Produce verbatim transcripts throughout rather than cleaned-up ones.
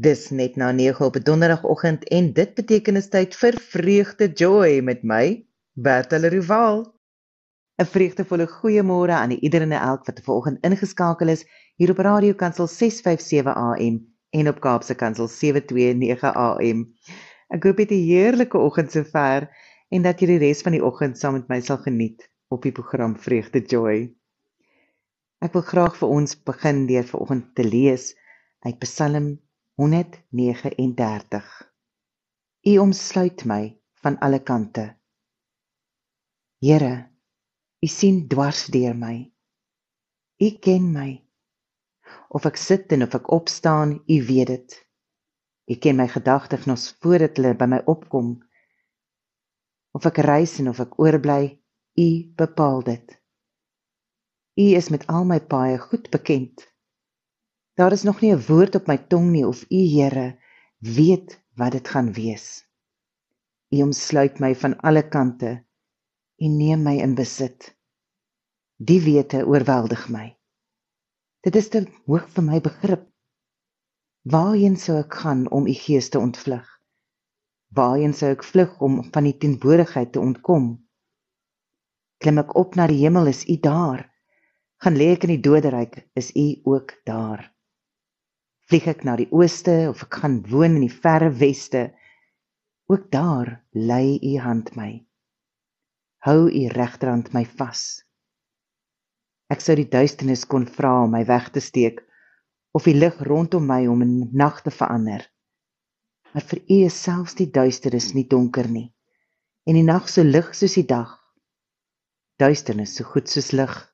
Dis net na nege op 'n donderdagoggend en dit beteken is tyd vir Vreugde Joy met my, Bertha Rival. 'n Vreugdevolle goeiemôre aan ieder en elk wat vanoggend ingeskakel is hier op Radio Kansel ses vyf sewe A M en op Kaapse Kansel sewe twee nege A M. Ek hoop dit 'n heerlike oggend sover en dat jy die res van die oggend saam met my sal geniet op die program Vreugde Joy. Ek wil graag vir ons begin deur vanoggend te lees uit Psalm honderd nege en dertig. U omsluit my van alle kante. Here, U sien dwars deur my. U ken my. Of ek sit en of ek opstaan, U weet dit. U ken my gedagtes nog voordat hulle by my opkom. Of ek reis en of ek oorbly, U bepaal dit. U is met al my paaie goed bekend. Daar is nog nie 'n woord op my tong nie of U, Here, weet wat dit gaan wees. U omsluit my van alle kante. U neem my in besit. Die wete oorweldig my. Dit is te hoog vir my begrip. Waarheen sou ek gaan om U gees te ontvlug? Waarheen sou ek vlug om van U teenwoordigheid te ontkom? Klim ek op na die hemel, is U daar. Gaan lê ek in die doderyk, is U ook daar. Vlieg ek na die ooste, of ek gaan woon in die verre weste, ook daar lei U hand my. Hou U regterhand my vas. Ek sou die duisternis kon vra om my weg te steek, of die lig rondom my om in nag te verander. Maar vir U is selfs die duisternis nie donker nie, en die nag so lig soos die dag, duisternis so goed soos lig.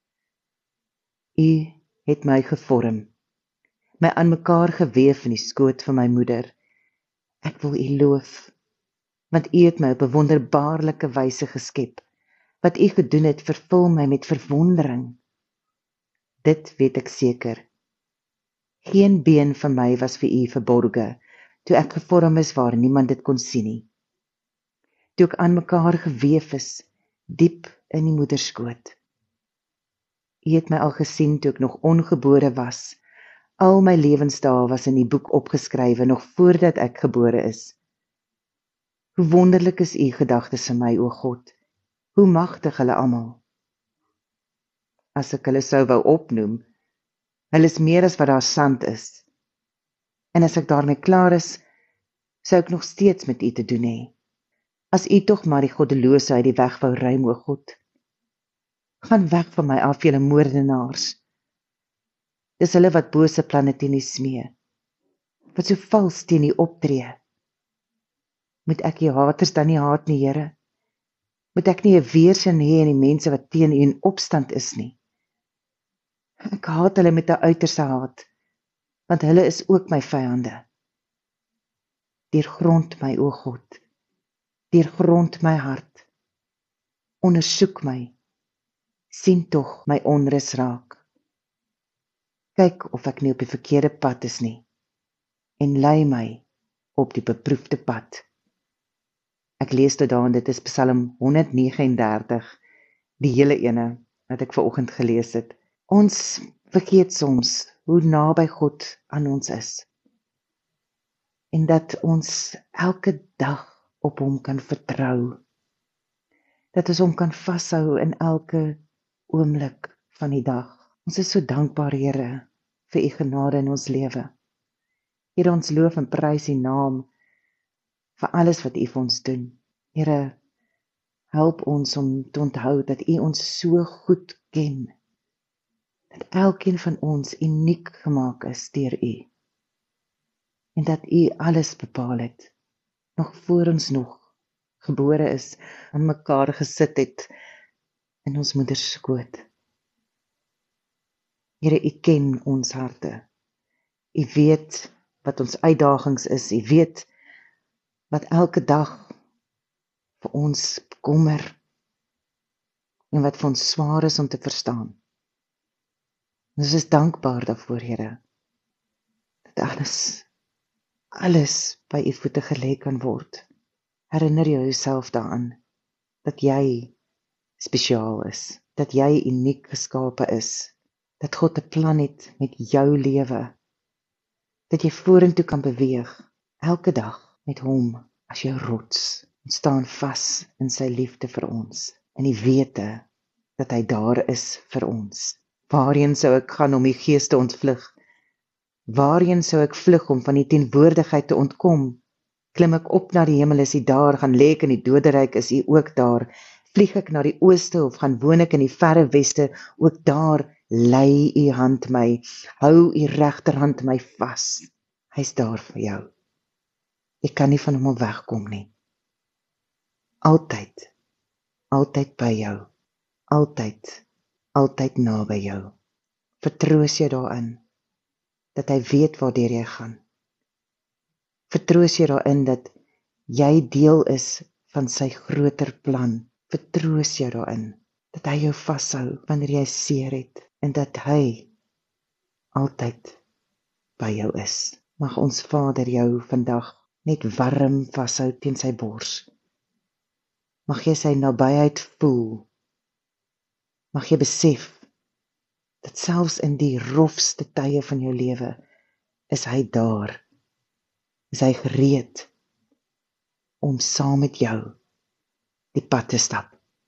U het my gevorm, my aan mekaar geweef in die skoot van my moeder. Ek wil U loof, want U het my op 'n wonderbaarlike wyse geskep. Wat U gedoen het, vervul my met verwondering. Dit weet ek seker. Geen been van my was vir U verborge, toe ek gevorm is waar niemand dit kon sien nie. Toe ek aan mekaar geweef is, diep in die moederskoot. U het my al gesien toe ek nog ongebore was. Al my lewensdae was in die boek opgeskrywe, nog voordat ek gebore is. Hoe wonderlik is U gedagtes vir my, o God, hoe magtig hulle almal. As ek hulle sou wou opnoem, hulle is meer as wat daar sand is. En as ek daarmee klaar is, sou ek nog steeds met U te doen hê. As U tog maar die goddelose uit die weg wou ruim, o God. Gaan weg van my af, julle moordenaars. Dis hulle wat bose planne teen U smee, wat so vals teen U optree. Moet ek U haters dan nie haat nie, Here? Moet ek nie 'n weerstand hê in die mense wat teen U in opstand is nie? Ek haat hulle met 'n uiterste haat, want hulle is ook my vyande. Deurgrond my, o God, deurgrond my hart. Ondersoek my, sien tog my onrus raak. Kyk of ek nie op die verkeerde pad is nie, en lei my op die beproefde pad. Ek lees tot daar, en dit is Psalm honderd nege en dertig, die hele ene wat ek vanoggend gelees het. Ons vergeet soms hoe naby God aan ons is, en dat ons elke dag op hom kan vertrou, dat ons hom kan vashou in elke oomblik van die dag. Ons is so dankbaar, Here, vir U genade in ons lewe. Here, ons loof en prys U naam vir alles wat U vir ons doen. Here, help ons om te onthou dat U ons so goed ken, dat elkeen van ons uniek gemaak is deur U, en dat U alles bepaal het, nog voor ons nog gebore is, aan mekaar gesit het in ons moederskoot. Here, U ken ons harte. U weet wat ons uitdagings is. U weet wat elke dag vir ons kommer en wat vir ons swaar is om te verstaan. Ons is dankbaar daarvoor, Here, dat alles, alles by U voete gelê kan word. Herinner jou jouself daaraan, dat jy spesiaal is, dat jy uniek geskape is, dat God 'n plan het met jou lewe. dat jy vorentoe kan beweeg, elke dag met hom as jou rots. Ons staan vas in sy liefde vir ons, in die wete dat hy daar is vir ons. Waarheen sou ek gaan om die gees te ontvlug? Waarheen sou ek vlug om van die teenwoordigheid te ontkom? Klim ek op na die hemel, is hy daar, gaan lê ek in die doderyk, is hy ook daar. Vlieg ek na die ooste of gaan woon ek in die verre weste, ook daar lei u hand my, hou u regterhand my vas. Hy's daar vir jou. Jy kan nie van hom wegkom nie. Altyd, altyd by jou. Altyd, altyd naby jou. Vertroos jy daarin, dat hy weet waardeur jy gaan. Vertroos jy daarin, dat jy deel is van sy groter plan. Vertroos jy daarin, dat hy jou vashou wanneer jy seer het, en dat hy altyd by jou is. Mag ons Vader jou vandag net warm vashou teen sy bors. Mag jy sy nabyheid voel. Mag jy besef dat selfs in die rofste tye van jou lewe is hy daar. Is hy gereed om saam met jou die pad te stap.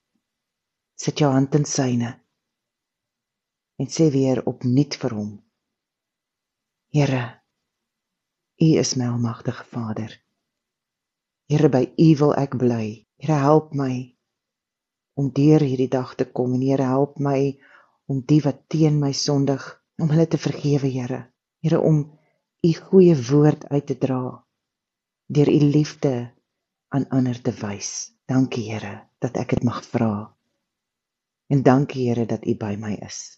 Sit jou hand in syne en sê weer opnuut vir hom: Here, U is my almagtige Vader. Here, by U wil ek bly. Here, help my om deur hierdie dag te kom, en Here, help my om die wat teen my sondig, om hulle te vergewe, Here. Here, om U goeie woord uit te dra, deur U liefde aan ander te wys. Dankie, Here, dat ek dit mag vra. En dankie, Here, dat U by my is.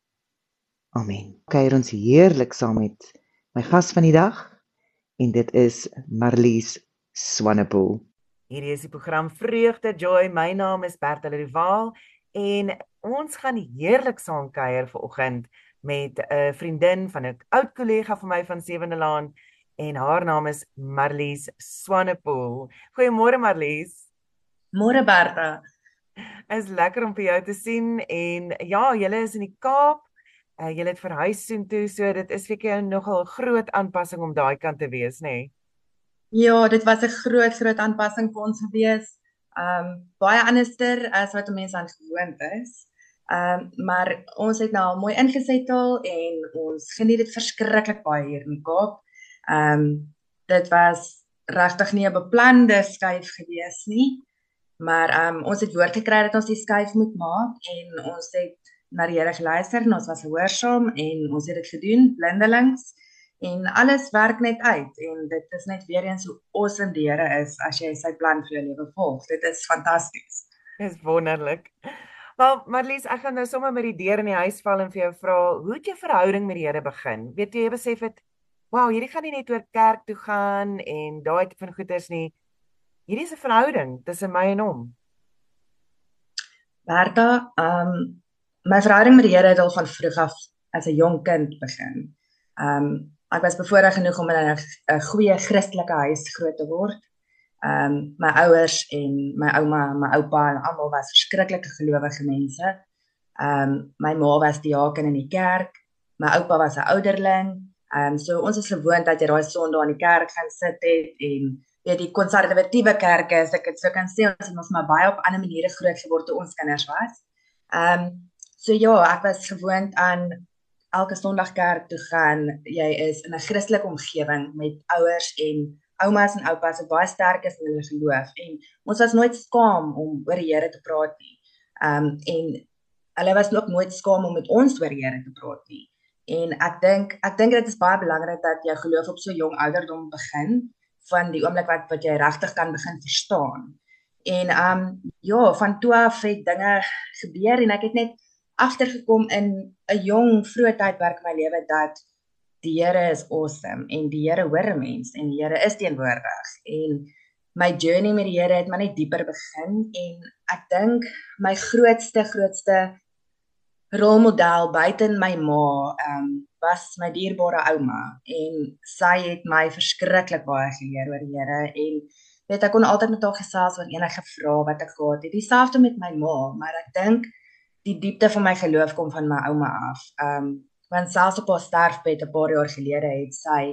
Amen. Kuier ons heerlik saam met my gas van die dag, en dit is Marlies Swanepoel. Hierdie is die program Vreugde Joy. My naam is Bertha Rivaal en ons gaan heerlik saam kuier vanoggend met 'n vriendin van 'n oud kollega van my van Sewende Laan en haar naam is Marlies Swanepoel. Goeiemôre Marlies. Môre Bertha. Is lekker om vir jou te sien en ja, julle is in die Kaap. Uh, julle het verhuis soontoe, so dit is vir jou nogal 'n groot aanpassing om daai kant te wees, nê? Nee? Ja, dit was 'n groot groot aanpassing vir ons gewees. Um baie anderster as wat mense aan gewoond is. Um maar ons het nou al mooi ingesettel en ons geniet dit verskriklik baie hier in die Kaap. Um dit was regtig nie 'n beplande skuif gewees nie, maar um ons het woord gekry dat ons die skuif moet maak en ons het na die Here geluister en ons was gehoorsaam en ons het dit gedoen blindelings. En alles werk net uit en dit is net weer eens hoe awesome die Here is as jy sy plan vir jou lewe volg. Dit is fantasties. Dit is wonderlik. Wel, Marlies, ek gaan nou sommer met die deur in die huis val en vir jou vra, hoe het jou verhouding met die Here begin? Weet jy, jy besef het, wow, hierdie gaan nie net oor kerk toe gaan en daai tipe van goeders nie. Hierdie is 'n verhouding tussen my en hom. Bertha, um my verhouding met die Here het al van vroeg af as 'n jong kind begin. Um Ek was bevoorreg genoeg om in 'n 'n goeie Christelike huis groot te word. Um my ouers en my ouma en my oupa en almal was verskriklike gelowige mense. Um my ma was diaken in die kerk, my oupa was 'n ouderling. Um so ons is gewoond dat jy daai Sondag in die kerk gaan sit het en weet die konservatiewe kerke, as ek dit sou kan sê, ons het ons maar baie op ander maniere groot geword toe ons kinders was. Um so ja, ek was gewoond aan elke Sondag kerk toe gaan. Jy is in 'n Christelike omgewing met ouers en oumas en oupas wat baie sterk is in hulle geloof en ons was nooit skaam om oor die Here te praat nie. Um en hulle was ook nooit skaam om met ons oor die Here te praat nie. En ek dink ek dink dit is baie belangrik dat jou geloof op so jong ouderdom begin, van die oomblik wat wat jy regtig kan begin verstaan. En um ja, van toe af het dinge gebeur en ek het net agtergekom in 'n jong vroeë tydperk in my lewe dat die Here is awesome en die Here hoor 'n mens en die Here is teenwoordig en my journey met die Here het maar net dieper begin en ek dink my grootste grootste rolmodel buiten my ma um, was my dierbare ouma en sy het my verskriklik baie geleer oor die Here en weet ek kon altyd met haar gesels oor enige vrae wat ek gehad het. Dieselfde met my ma, maar ek dink die diepte van my geloof kom van my ouma af. Um want selfs op haar sterfbed 'n paar jaar gelede het sy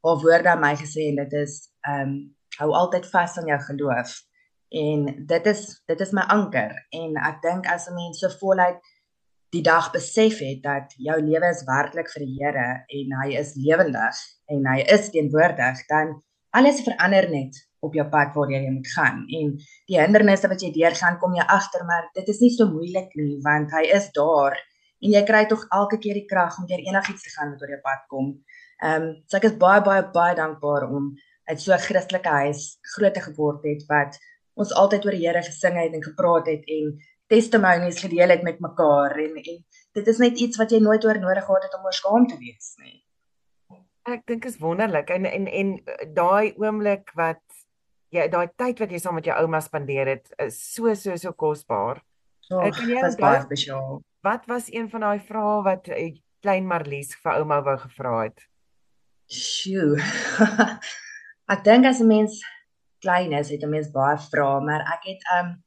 haar woorde aan my gesê en dit is um hou altyd vas aan jou geloof. En dit is dit is my anker en ek dink as 'n mens so voluit die dag besef het dat jou lewe is werklik vir die Here en hy is lewendig en hy is teenwoordig, dan alles verander net op jou pad waar jy moet gaan. En die hindernisse wat jy deurgaan, kom jy agter, maar dit is nie so moeilik nie, want hy is daar en jy kry tog elke keer die krag om deur enigiets te gaan wat oor jou pad kom. Ehm um, so ek is baie baie baie dankbaar om uit so 'n Christelike huis groot te geword het wat ons altyd oor die Here gesing het en gepraat het en testimonies gedeel het met mekaar en, en dit is net iets wat jy nooit oor nodig gehad het om oor skaam te wees nie. Ek dink is wonderlik en en en daai oomblik wat jy daai tyd wat jy saam met jou ouma spandeer het is so so so kosbaar. Oh, Kan jy was baie spesiaal. Wat was een van daai vrae wat uh, klein Marlies vir ouma wou gevra het? Sjoe. Ek dink as 'n mens klein is, het 'n mens baie vrae, maar ek het um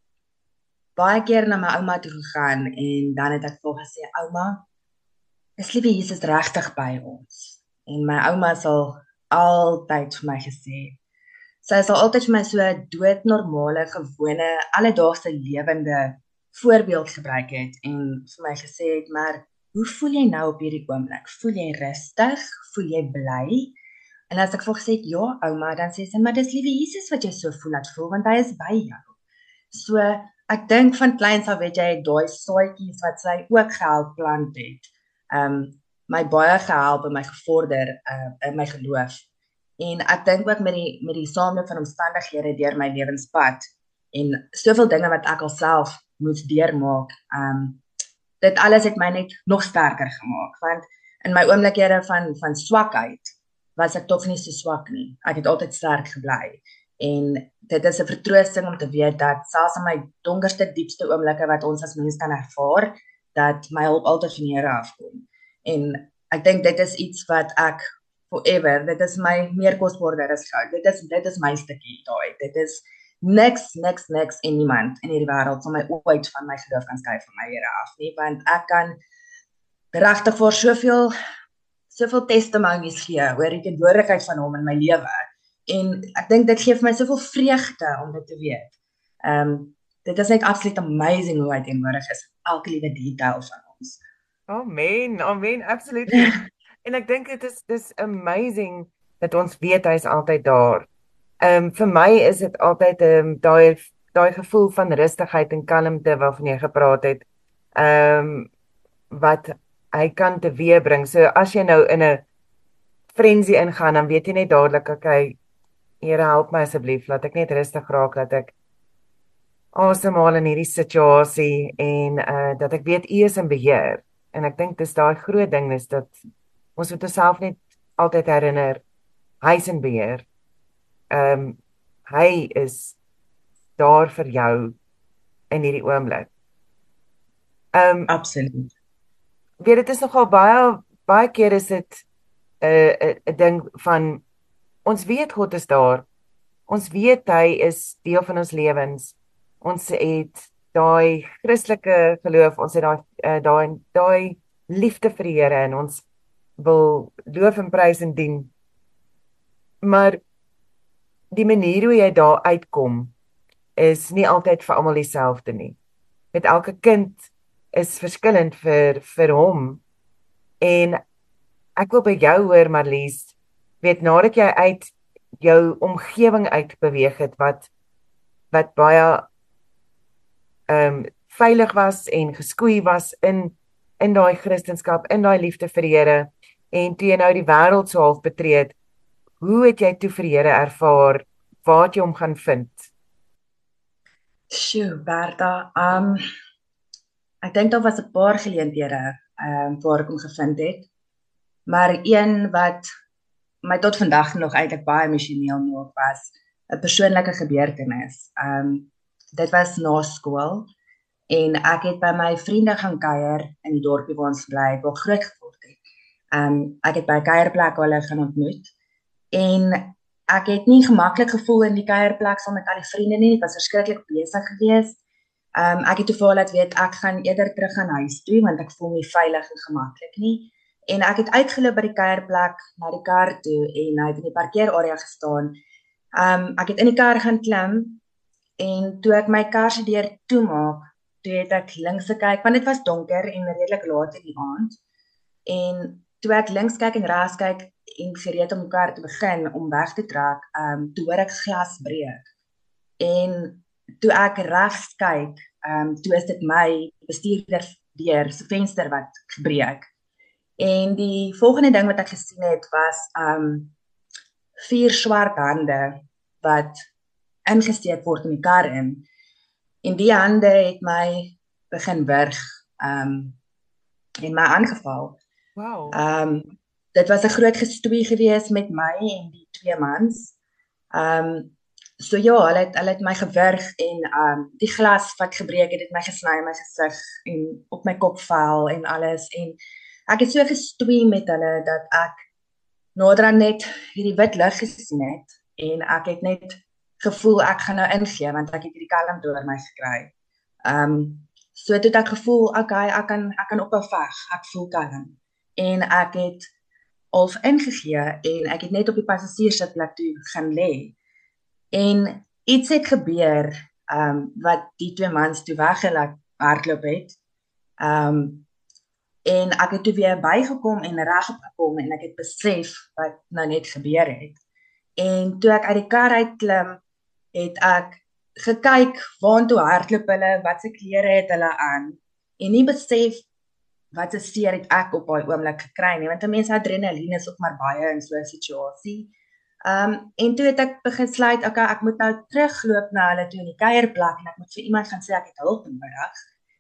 baie keer na my ouma toe gegaan en dan het ek vir haar gesê, ouma, is liewe Jesus regtig by ons? En my ouma sal altyd vir my gesê, sy sal altyd vir my so 'n doodnormale, gewone, alledaagse lewende voorbeeld gebruik het en vir my gesê het, maar hoe voel jy nou op hierdie oomblik? Voel jy rustig? Voel jy bly? En as ek vir gesê het, ja ouma, dan sê sy, maar dis liewe Jesus wat jy so voel laat voel, want hy is by jou. So, ek dink van kleins af weet jy, daai saadjies wat sy ook gehelp plant het, um, my baie gehelp en my gevorder uh, in my geloof. En ek dink ook met die, met die saamloop van omstandighede deur my lewenspad, en soveel dinge wat ek alself moes deurmaak, um, dit alles het my net nog sterker gemaak, want in my oomblikhede van, van swakheid, was ek tog nie so swak nie. Ek het altyd sterk gebly. En dit is 'n vertroosting om te weet dat selfs in my donkerste, diepste oomblikke wat ons as mens kan ervaar, dat my hulp altyd van die Here afkom. En ek dink dit is iets wat ek forever, dit is my meer kosbaarder as goud. Dit is dit is my stukkie daai. Dit is niks, niks, niks en niemand in hierdie wêreld sal my ooit van my geloof kan skei van my Here af nie, want ek kan regtig vir soveel soveel testimonies gee oor die teenwoordigheid van hom in my lewe. En ek dink dit gee vir my soveel vreugde om dit te weet. Ehm um, dit is net absoluut amazing hoe hy teenwoordig is, elke liewe detail van ons. Amen, amen, absoluut. En ek dink dit is dis amazing dat ons weet hy is altyd daar. Ehm um, vir my is dit altyd ehm um, daai daai gevoel van rustigheid en kalmte waarvan jy gepraat het. Ehm um, wat hy kan teweegbring. So as jy nou in 'n frenzy ingaan, dan weet jy net dadelik, okay, Here help my asseblief, laat ek net rustig raak, dat ek asemhaal in hierdie situasie en uh, dat ek weet U is in beheer. En ek dink dis daai groot ding is dat ons moet onsself net altyd herinner, hy is in beheer. Ehm um, hy is daar vir jou in hierdie oomblik. Ehm um, Absoluut. Weet dit is nogal baie baie keer is dit 'n uh, 'n ding van ons weet God is daar. Ons weet hy is deel van ons lewens. Ons het daai Christelike geloof, ons het daai uh, daai daai liefde vir die Here en ons wil loof en prys en dien. Maar die manier hoe jy daar uitkom is nie altyd vir almal dieselfde nie. Met elke kind is verskillend vir vir hom. En ek wil by jou hoor, Marlies, weet nadat jy uit jou omgewing uit beweeg het wat wat baie ehm um, veilig was en geskoei was in in daai Christendom, in daai liefde vir die Here en toe jy nou die wêreld so half betree het, hoe het jy toe vir die Here ervaar? Waar het jy hom gaan vind? Sjoe, Bertha, um ek dink daar was 'n paar geleenthede um waar ek hom gevind het. Maar een wat my tot vandag nog eintlik baie emosioneel maak was 'n persoonlike gebeurtenis. Um dit was na skool en ek het by my vriende gaan kuier in die dorpie waar ons bly, waar groot geword het. Um ek het by 'n kuierplek hulle gaan ontmoet en ek het nie gemaklik gevoel in die kuierplek saam met al die vriende nie. Ek was verskriklik besig geweest. Um ek het toe vir hulle laat weet ek gaan eerder terug gaan huis toe want ek voel nie veilig en gemaklik nie. En ek het uitgeloop by die kuierplek na die kar toe en hy het in die parkeerarea gestaan. Um, ek het in die kar gaan klim en toe ek my kar se deur toemaak, toe het ek links gekyk want dit was donker en redelik laat in die aand. En toe ek links kyk en regs kyk en gereed om die kar te begin om weg te trek, um, toe hoor ek glas breek. En toe ek regs kyk, um, toe is dit my bestuurder deur se venster wat gebreek. En die volgende ding wat ek gesien het was um, vier swart hande wat ingesteek word in die kar in. En die hande het my begin wurg um, en my aangeval. Wow. Um, dit was 'n groot gestoei gewees met my en die twee mans. Um, so ja, hulle het, hulle het my gewurg en um, die glas wat gebreek het, het my gesny in my gesig en op my kopvel en alles. En ek het so gestoei met hulle dat ek naderhand net hierdie wit lig gesien het en ek het net gevoel ek gaan nou ingee want ek het hierdie kalmte oor my gekry. Um, so toe het ek gevoel, okay, ek kan, ek kan ophou veg, ek voel kalm. En ek het half ingegee en ek het net op die passasiersitplek toe gaan lê. En iets het gebeur um, wat die twee mans toe weggehardloop het. Um, en ek het toe weer bygekom en regop gekom en ek het besef wat nou net gebeur het. En toe ek uit die kar uitklim, het ek gekyk waantoe hardloop hulle, wat se klere het hulle aan en nie besef wat se seer het ek op daai oomblik gekry nie, want 'n mens adrenaline is ook maar baie in so 'n situasie. Um, en toe het ek begin sluit, okay, ek moet nou terugloop na hulle toe in die kuierplek en ek moet vir iemand gaan sê ek het hulp nodig.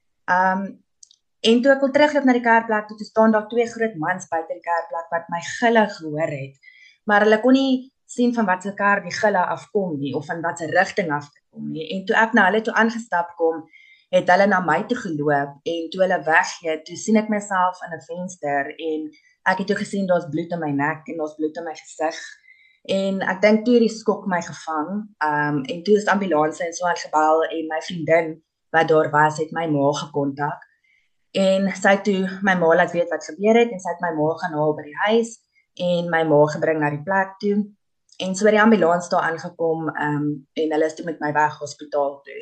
Um, en toe ek wil terugloop na die kuierplek toe, toe staan daar twee groot mans buite die kuierplek wat my gille gehoor het, maar hulle kon nie sien van wat se kar die gille afkom nie of van wat se rigting af te kom nie. En toe ek na hulle toe aangestap kom, het hulle na my toe geloop en toe hulle weggee, toe sien ek myself in 'n venster en ek het toe gesien daar's bloed in my nek en daar's bloed in my gesig. En ek dink toe die skok my gevang, um, en toe is die ambulanse en so aan gebel en my vriendin wat daar was, het my ma gekontak. En sy het toe my ma laat weet wat gebeur het en sy het my ma gaan haal by die huis en my ma gebring na die plek toe. En so het die ambulans daar aangekom um, en hulle is toe met my weg hospitaal toe.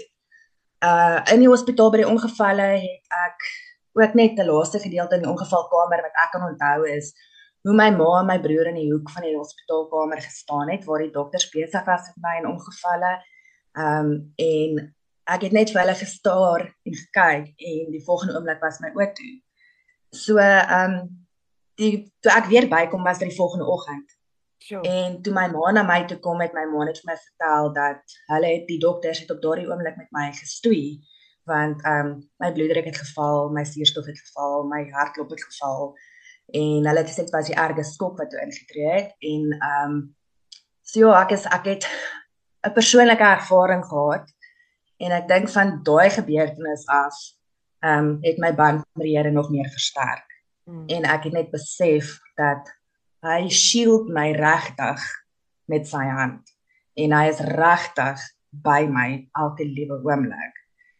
Uh, in die hospitaal by die ongevalle het ek ook net die laaste gedeelte in die ongevalkamer wat ek kan onthou is hoe my ma en my broer in die hoek van die hospitaalkamer gestaan het waar die dokters besig was met my in ongevalle. Um, en ek het net vir hulle gestaar en gekyk en die volgende oomblik was my oë toe. So um, die, toe ek weer bykom was dit die volgende oggend. Sure. En toe my ma na my toe kom het my ma net vir my vertel dat hulle het die dokters het op daardie oomblik met my gestoei want um, my bloeddruk het geval, my suurstof het geval, my hartklop het geval en hulle het gesê dit was die erge skok wat toe ingetree het en um, so ja, ek, is, ek het 'n persoonlike ervaring gehad en ek dink van daai gebeurtenis af um, het my band met die Here nog meer versterk mm. en ek het net besef dat hy shield my regtig met sy hand en hy is regtig by my elke liewe oomblik.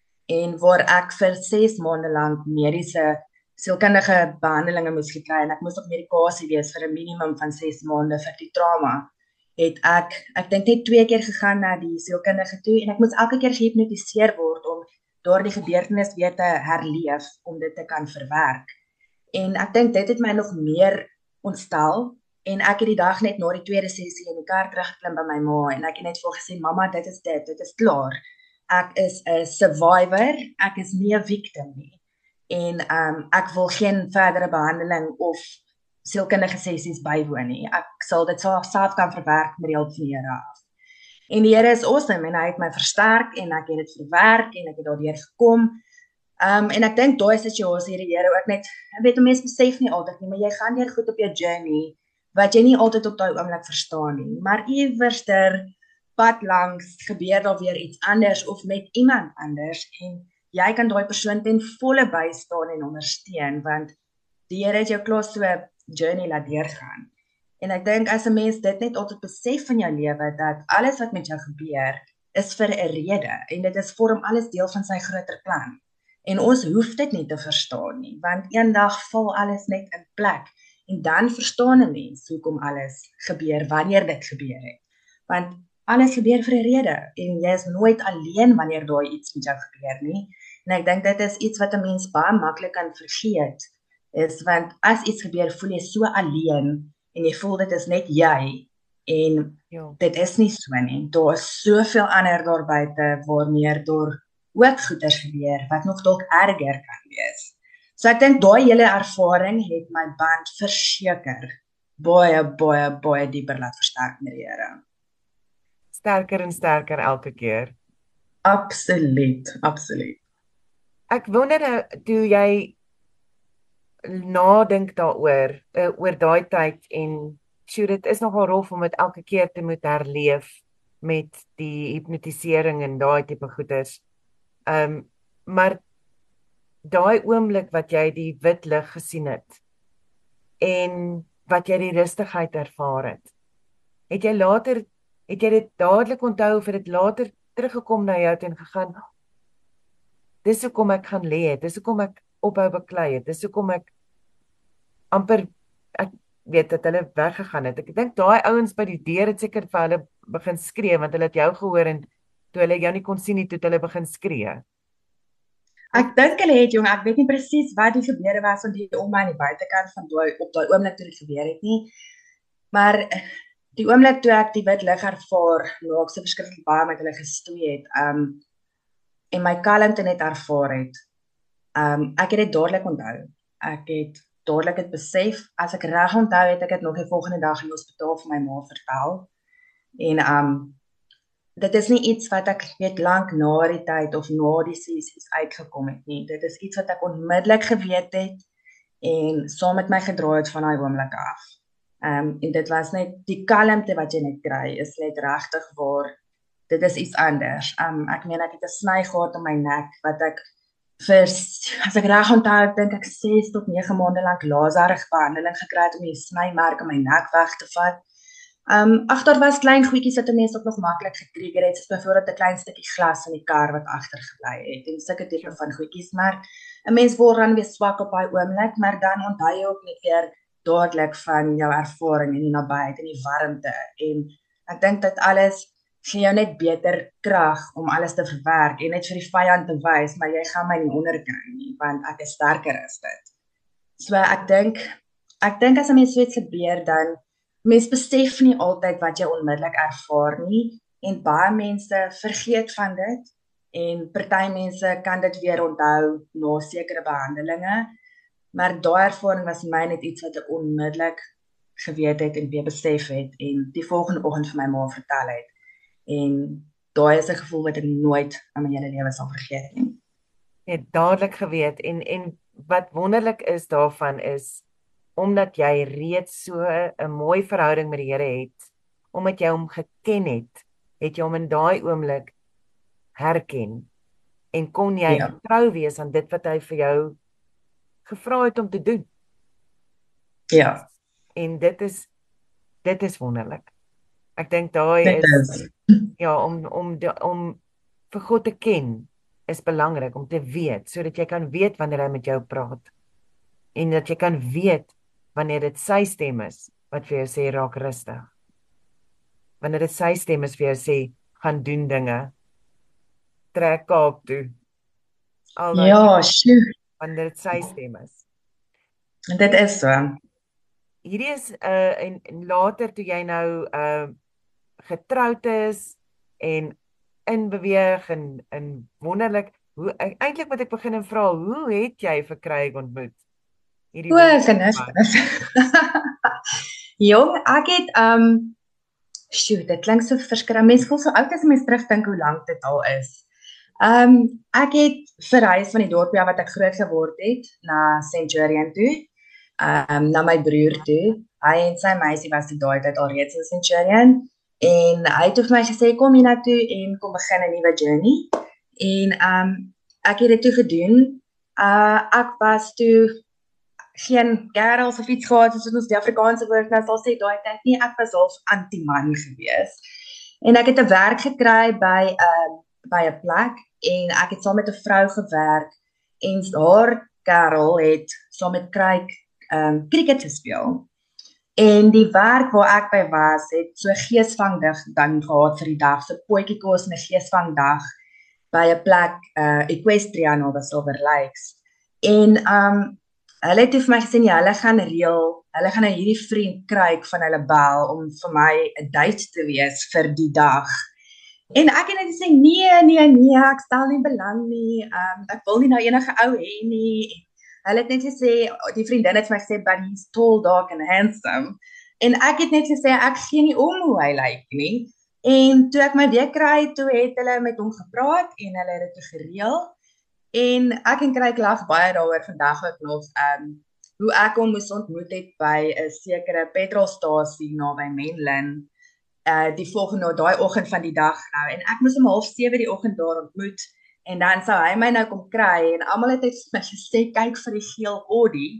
En waar ek vir ses maande lank mediese sielkundige behandelinge moes gekry en ek moes op medikasie wees vir 'n minimum van ses maande vir die trauma, het ek ek dink net twee keer gegaan na die sielkundige toe en ek moes elke keer gehipnotiseer word om daardie gebeurtenis weer te herleef om dit te kan verwerk. En ek dink dit het my nog meer ontstel en ek het die dag net na die tweede sessie in die kar teruggeklim by my ma en ek het net vir haar gesê, mamma, dit is dit, dit is klaar. Ek is 'n survivor, ek is nie 'n victim nie. En um, ek wil geen verdere behandeling of sielkundige sessies bywoon nie. Ek sal dit self kan verwerk met die hulp van die Here af. En die Here is awesome en hy het my versterk en ek het dit verwerk en ek het daardeur gekom. Um, en ek dink daai situasie het die Here ook net, ek weet mense besef nie altyd nie, maar jy gaan deur goed op jou journey wat jy nie altyd op daai oomblik verstaan nie. Maar iewers ter pad langs gebeur daar weer iets anders of met iemand anders en jy kan daai persoon ten volle bystaan en ondersteun want die Here het jou klaar so 'n journey laat deurgaan. En ek dink as 'n mens dit net altyd besef van jou lewe dat alles wat met jou gebeur is vir 'n rede en dit is vorm alles deel van sy groter plan. En ons hoef dit nie te verstaan nie want eendag val alles net in plek En dan verstaan 'n mens hoekom alles gebeur wanneer dit gebeur het. Want alles gebeur vir 'n rede en jy is nooit alleen wanneer daai iets met jou gebeur nie. En ek dink dit is iets wat 'n mens baie maklik kan vergeet, is want as iets gebeur, voel jy so alleen en jy voel dit is net jy en Ja. dit is nie so nie. Daar is soveel ander daar buite waarmee daar ook goeders gebeur wat nog dalk erger kan wees. So ek dink daai hele ervaring het my band verseker baie baie baie dieper laat versterk met die Here. Sterker en sterker elke keer. Absoluut, absoluut. Ek wonder nou, toe jy nadink daaroor, uh, oor daai tyd en sjoe, dit is nogal rof om dit elke keer te moet herleef met die hipnotisering en daai tipe goeders. Ehm um, maar daai oomblik wat jy die wit lig gesien het en wat jy die rustigheid ervaar het, het jy later, het jy dit dadelik onthou of het dit later teruggekom na jou toe en gegaan, dis hoekom ek gaan lê het, dis hoekom ek ophou beklei het, dis hoekom ek amper, ek weet dat hulle weggegaan het. Ek dink daai ouens by die deur het seker vir hulle begin skree, want hulle het jou gehoor en toe hulle jou nie kon sien nie, toe het hulle begin skree. Ek dink hulle het, jong, ek weet nie presies wat die gebeure was van die om my aan die buitekant van daai op daai oomblik toe dit gebeur het nie. Maar die oomblik toe ek die wit lig ervaar, nou ek so verskriklik baie met hulle gestoei het, um en my kalmte net ervaar het. Um ek het dit dadelik onthou. Ek het dadelik dit besef, as ek reg onthou het ek dit nog die volgende dag in die hospitaal vir my ma vertel. En um dit is nie iets wat ek weet lank na die tyd of na die sessies uitgekom het nie. Dit is iets wat ek onmiddellik geweet het en saam met my gedra het van daai oomblik af. Um, en dit was net die kalmte wat jy net kry, is net regtig waar, dit is iets anders. Um, ek meen ek het 'n sny gehad om my nek wat ek vir, as ek reg onthou, ek dink ek ses tot nege maande lank laserige behandeling gekry het om die snymerk in my nek weg te vat. Um, ag, daar was klein goedjies wat 'n mens ook nog maklik getrigger het, soos byvoorbeeld 'n klein stukkie glas in die kar wat agter gebly het, en sulke tipe van goedjies, maar 'n mens word dan weer swak op daai oomblik, maar dan onthou jy ook net weer dadelik van jou ervaring en die nabyheid en die warmte, en ek dink dat alles gee jou net beter krag om alles te verwerk, en net vir die vyand te wys, maar jy gaan my nie onderkry nie, want ek is sterker as dit. So ek dink, ek dink as 'n mens so iets gebeur, dan mens besef nie altyd wat jy onmiddellik ervaar nie, en baie mense vergeet van dit, en party mense kan dit weer onthou na sekere behandelinge, maar daai ervaring was my net iets wat ek onmiddellik geweet het en weer besef het, en die volgende oggend vir my ma vertel het, en daai is 'n gevoel wat ek nooit in my hele lewe sal vergeet nie. Jy het dadelik geweet, en, en wat wonderlik is daarvan is, omdat jy reeds so 'n mooi verhouding met die Here het, omdat jy hom geken het, het jy hom in daai oomblik herken, en kon jy Ja. getrou wees aan dit wat hy vir jou gevra het om te doen. Ja, En dit is, dit is wonderlik. Ek dink daai dit is, is. ja, om, om, de, om vir God te ken, is belangrik om te weet, sodat jy kan weet wanneer hy met jou praat, en dat jy kan weet wanneer dit sy stem is, wat vir jou sê, raak rustig. Wanneer dit sy stem is vir jou sê, gaan doen dinge, trek Kaap toe. Al daai Ja, dinge, sjoe, wanneer dit sy stem is. dit is so. Hierdie is, uh, en, en later toe jy nou uh, getroud is, en inbeweeg, en, en wonderlik, hoe, eintlik moet ek begin en vra, hoe het jy vir Craig ontmoet? Hierdie O, wonderlike man. genis. Jong, ek het, um, sjoe, dit klink so verskriklik. Mens voel so oud as mens terugdink hoe lank dit al is. Um, ek het verhuis van die dorpie af wat ek groot geword het, na Centurion toe, um, na my broer toe. Hy en sy meisie was die daai tyd al reeds in Centurion, en hy het vir my gesê, kom hier na toe en kom begin 'n nuwe journey. En um, ek het dit toe gedoen. Uh, ek was toe geen kerels of iets gehad, soos ons die Afrikaanse woord nou sal sê, daai tyd nie, ek was half anti-man gewees. En ek het 'n werk gekry by 'n uh, by 'n plek, en ek het saam met 'n vrou gewerk, en haar kerel het saam met Craig um, cricket gespeel. En die werk waar ek by was, het so 'n geesvangdag dan gehad vir die dag, so potjiekos en 'n geesvangdag by 'n plek, uh, Equestria naby Silver Lakes. En um, hulle het vir my gesê, ja, hulle gaan reël, hulle gaan nou hierdie vriend kry van hulle bel om vir my 'n date te wees vir die dag. En ek het net gesê, nee, nee, nee, ek stel nie belang nie, um, ek wil nie nou enige ou hê nie. Hulle het net gesê, die vriendin het vir my gesê, but he's tall, dark and handsome. En ek het net gesê, ek gee nie om hoe hy lyk nie. En toe ek my weer kry, toe het hulle met hom gepraat en hulle het dit gereël. En ek en Kryk lag baie daaroor vandag ook nog, um, hoe ek hom moes ontmoet het by 'n sekere petrolstasie naby Menlyn, uh, die volgende, daai oggend van die dag nou. En ek moes om half sewe die oggend daar ontmoet. En dan sou hy my nou kom kry en almal het my gesê, kyk vir die geel Audi.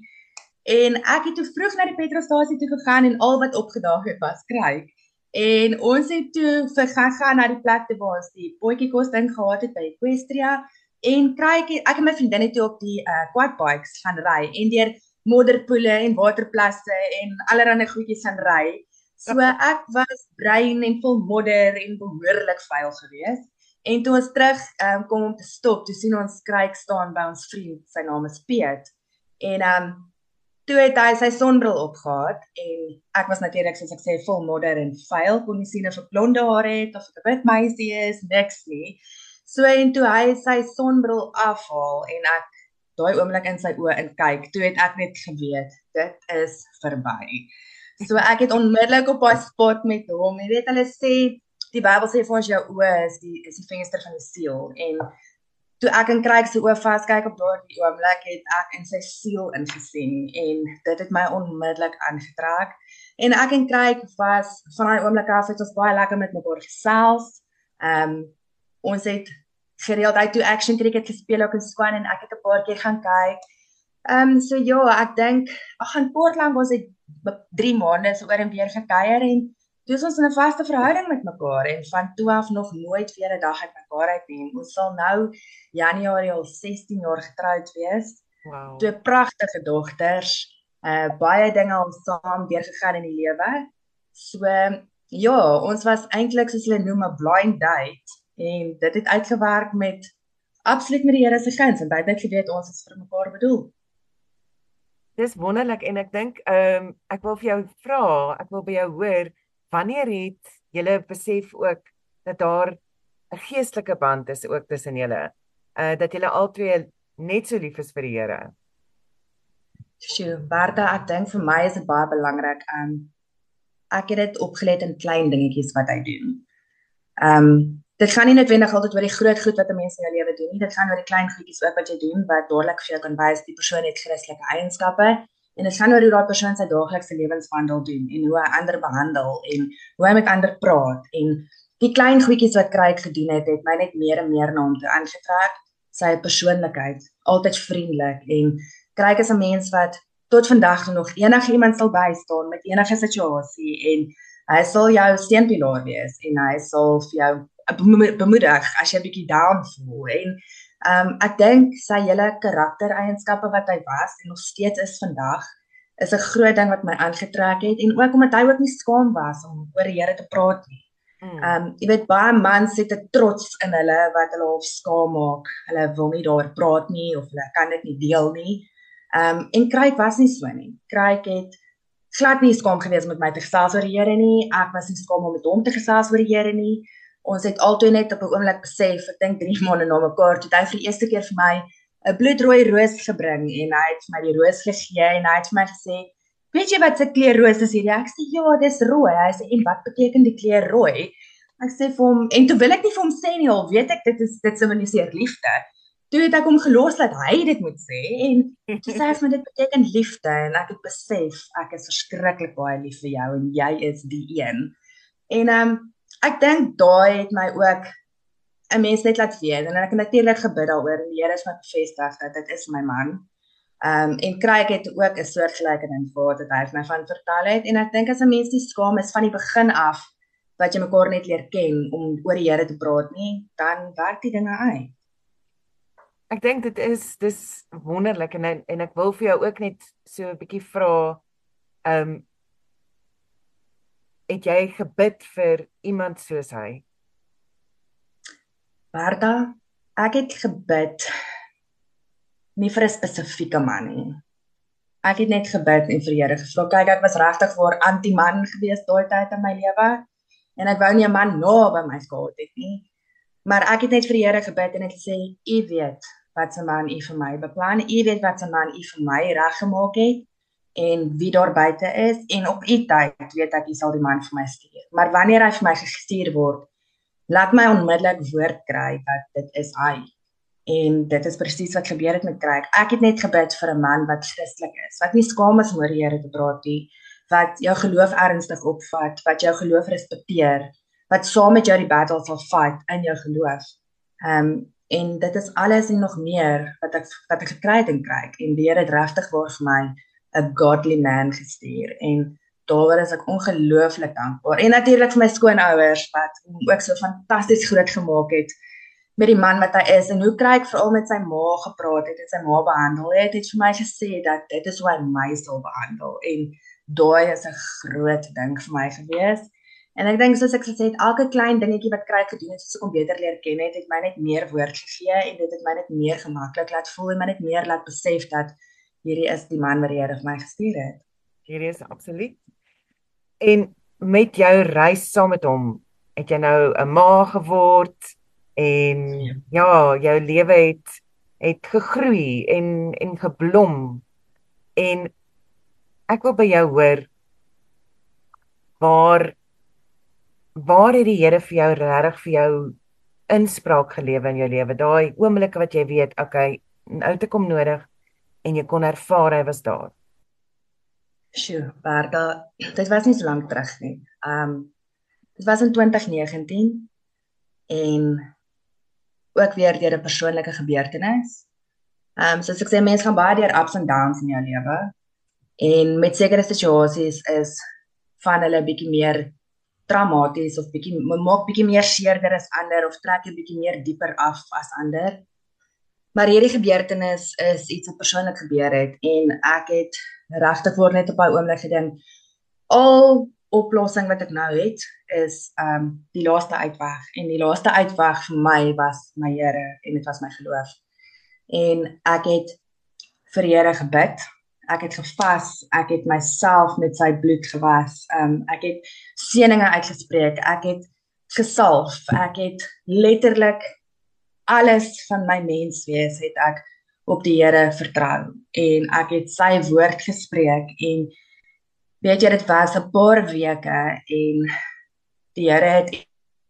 En ek het toe vroeg na die petrolstasie toe gegaan en al wat opgedaag het was Kryk. En ons het toe gegaan na die plek toe waar ons die potjiekos ding gehad het by Equestria. En Kryk, ek en my vriendin het toe op die uh, quadbikes gaan ry en deur modderpoele en waterplasse en allerlei goedjies gaan ry. So ek was bruin en vol modder en behoorlik vuil geweest. En toe ons terug um, kom om te stop, toe sien ons Kryk staan by ons vriend, sy naam is Piet. En um, toe het hy sy sonbril opgehad en ek was natuurlik, soos ek sê, vol modder en vuil, kon nie sien of ek blonde hare het of ek 'n wit meisie is, niks nie. So en toe hy sy sonbril afhaal en ek daai oomblik in sy oë inkyk, toe het ek net geweet, dit is verby. So ek het onmiddellik op daai spot met hom, jy weet hulle sê, die Bybel sê vir ons jou oë is die is die venster van die siel en toe ek in Kryk se oë vaskyk op daardie oomblik het ek in sy siel ingesien en dit het my onmiddellik aangetrek. En ek en Kryk was van daai oomblik af het ons baie lekker met mekaar gesels. Um, ons het gereeld uit toe action cricket gespeel ook in Swan en ek het 'n paar keer gaan kyk. Um, so ja, ek dink, ag in Portland was dit drie maande so oor en weer gekuier en toe is ons in 'n vaste verhouding met mekaar en van toe af nog nooit weer 'n dag uit mekaar uit nie. Ons sal nou Januarie al sestien jaar getroud wees. Wow. Twee pragtige dogters, uh, baie dinge al saam deurgegaan in die lewe. So ja, ons was eintlik soos hulle noem 'n blind date en dit het uitgewerk met absoluut met die Here se guns en baie geweet ons is vir mekaar bedoel. Dis wonderlik en ek dink ehm um, ek wil vir jou vra, ek wil by jou hoor, wanneer het julle besef ook dat daar 'n geestelike band is ook tussen julle, uh, dat julle albei net so lief is vir die Here? Sjoe, Bertha, ek dink vir my is dit baie belangrik. Um, ek het dit opgelet in klein dingetjies wat hy doen. Um, dit gaan nie noodwendig altyd oor die groot goed wat 'n mens in jou lewe doen nie. Dit gaan oor die klein goedjies ook wat jy doen wat dadelik vir jou kan wys die persoon het Christelike eienskappe. En dit gaan oor hoe daai persoon sy daaglikse lewenswandel doen en hoe hy ander behandel en hoe hy met ander praat. En die klein goedjies wat Kryk gedoen het, het my net meer en meer na hom toe aangetrek. Sy persoonlikheid, altyd vriendelik en Kryk is 'n mens wat tot vandag nog enige iemand sal bystaan met enige situasie en hy sal jou steunpilaar wees en hy sal vir jou bemoedig as jy 'n bietjie down voel. En um, ek dink sy hele karaktereienskappe wat hy was en nog steeds is vandag, is 'n groot ding wat my aangetrek het en ook omdat hy ook nie skaam was om oor die Here te praat nie. Hmm. Um, jy weet, baie mans het 'n trots in hulle wat hulle half skaam maak. Hulle wil nie daaroor praat nie of hulle kan dit nie deel nie. Um, en Kryk was nie so nie. Kryk het glad nie skaam gewees met my te gesels oor die Here nie. Ek was nie skaam om met hom te gesels oor die Here nie. Ons het altyd net op 'n oomblik besef, ek dink drie maande na mekaar, toe hy vir die eerste keer vir my 'n bloedrooi roos gebring en hy het vir my die roos gegee en hy het vir my gesê, weet jy wat se kleur roos is hierdie? Ek sê, ja, dis rooi. Hy sê, en wat beteken die kleur rooi? Ek sê vir hom, en toe wil ek nie vir hom sê nie, al weet ek dit is dit simboliseer liefde. Toe het ek hom gelos dat hy dit moet sê en toe sê hy vir my dit beteken liefde en ek het besef ek is verskriklik baie lief vir jou en jy is die een. En um, ek dink daai het my ook 'n mens net laat weet en ek het natuurlik gebid daaroor en die Here het my bevestig dat dit is my man. Um, en Kryk het ook 'n soortgelyke ding gehad dat hy vir my van vertel het en ek dink as 'n mens nie skaam is van die begin af wat jy mekaar net leer ken om oor die Here te praat nie, dan werk die dinge uit. Ek dink dit is dis wonderlik en en ek wil vir jou ook net so 'n bietjie vra, ehm um, het jy gebid vir iemand soos hy? Bertha, ek het gebid nie vir 'n spesifieke man nie. Ek het net gebid en vir die Here gevra. Kyk, ek was regtig waar anti-man gewees daai tyd in my lewe en ek wou nie 'n man naby my gehad het nie. Maar ek het net vir die Here gebid en het gesê, U weet wat 'n man U vir my beplan, U weet wat 'n man U vir my reggemaak het en wie daar buite is en op U tyd weet ek U sal die man vir my stuur. Maar wanneer hy vir my gestuur word, laat my onmiddellik woord kry dat dit is hy. En dit is presies wat gebeur het met Craig. Ek het net gebid vir 'n man wat Christelik is, wat nie skaam is om oor die Here te praat nie, wat jou geloof ernstig opvat, wat jou geloof respekteer, wat saam met jou die battle sal fight in jou geloof. Um, en dit is alles en nog meer wat ek wat ek gekry het in Craig. En die Here het regtig waar vir my 'n godly man gestuur. En daaroor is ek ongelooflik dankbaar. En natuurlik vir my skoonouers wat hom ook so fantasties groot gemaak het met die man wat hy is, en hoe kry ek veral met sy ma gepraat het, en sy ma behandel het, het vir my gesê dat dit is hoe hy my sal behandel, en daai is 'n groot ding vir my gewees, en ek dink soos ek gesê het, elke klein dingetjie wat kry ek gedoen het, soos ek hom beter leer ken het, het my net meer woord gegee, en dit het my net meer gemaklik laat voel, en my net meer laat besef dat hierdie is die man wat die Here vir my gestuur het. Hierdie is absoluut. En met jou reis saam met hom, het jy nou 'n ma geword, en ja, ja jou lewe het het gegroei en en geblom. En ek wil by jou hoor, waar waar het die Here vir jou regtig vir jou inspraak gelewe in jou lewe? Daai oomblikke wat jy weet, okay, nou te kom nodig en jy kon ervaar hy was daar. Sjoe, Bertha, dit was nie so lank terug nie. Um dit was in twintig negentien en ook weer deur 'n persoonlike gebeurtenis. Um soos ek sê, mense gaan baie deur ups en downs in jou lewe. En met sekere situasies is van hulle bietjie meer traumaties of bietjie maak bietjie meer seerder as ander of trek 'n bietjie meer dieper af as ander. Maar hierdie gebeurtenis is iets wat persoonlik gebeur het en ek het regtig voor net op 'n oomblik gedink, al oplossing wat ek nou het is um die laaste uitweg, en die laaste uitweg vir my was my Here en dit was my geloof. En ek het vir die Here gebid, ek het gevas, ek het myself met sy bloed gewas, um, ek het seëninge uitgespreek, ek het gesalf, ek het letterlik alles van my menswees het ek op die Here vertrou, en ek het sy woord gespreek, en weet jy, dit was 'n paar weke, en die Here het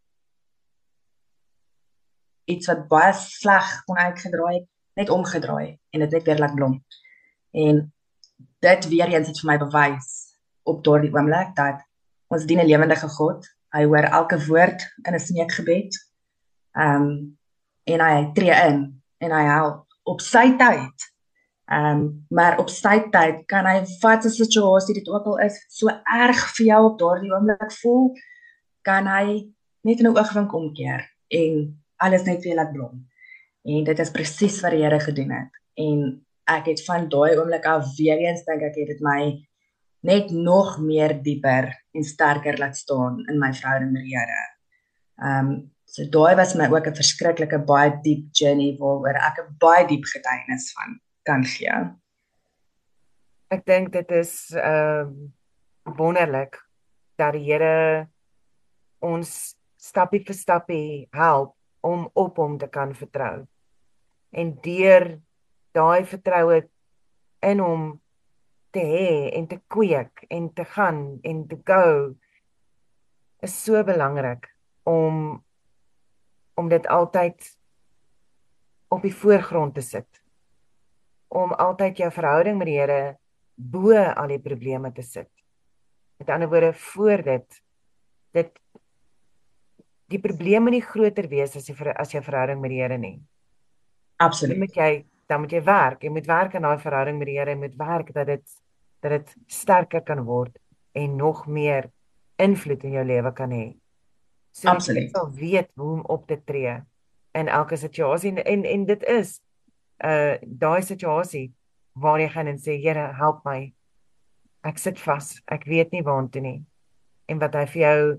iets wat baie sleg kon uitgedraai het, net omgedraai, en dit net weer laat blom. En dit weer eens het vir my bewys, op daardie oomblik, dat ons dien 'n lewendige God, hy hoor elke woord in 'n smeekgebed, um, en hy tree in, en hy help, op sy tyd, um, maar op sy tyd kan hy wat 'n situasie dit ook al is, so erg vir jou op daardie oomblik voel, kan hy net in 'n oogwink omkeer, en alles net weer laat blom, en dit is presies wat die Here gedoen het, en ek het van daai oomblik af weer eens dink ek het dit my net nog meer dieper en sterker laat staan in my verhouding met die Here. Um, so daai was my ook 'n verskriklike baie diep journey waaroor ek 'n baie diep getuienis van kan gee. Ek dink dit is um, wonderlik dat die Here ons stappie vir stappie help om op hom te kan vertrou. En deur daai vertroue in hom te hê en te kweek en te gaan en te go is so belangrik om om dit altyd op die voorgrond te sit. Om altyd jou verhouding met die Here bo al die probleme te sit. Met ander woorde, voor dit dit die probleme nie groter wees as jy as jou verhouding met die Here nie. Absoluut. Dan moet jy dan moet jy werk. Jy moet werk aan daai verhouding met die Here, jy moet werk dat dit dat dit sterker kan word en nog meer invloed in jou lewe kan hê. So Absoluut. jy sal weet hoe om op te tree in elke situasie en en, en dit is uh daai situasie waar jy gaan en sê, Here, help my. Ek sit vas. Ek weet nie waartoe nie. En wat hy vir jou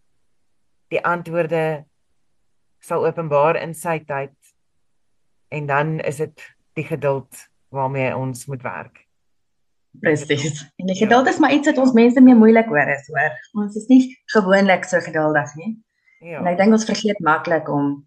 die antwoorde sal openbaar in sy tyd. En dan is dit die geduld waarmee ons moet werk. Presies. En die geduld is maar iets wat ons mense mee moeilik hoor is, hoor. Ons is nie gewoonlik so geduldig nie. Ja. En ek dink ons vergeet maklik om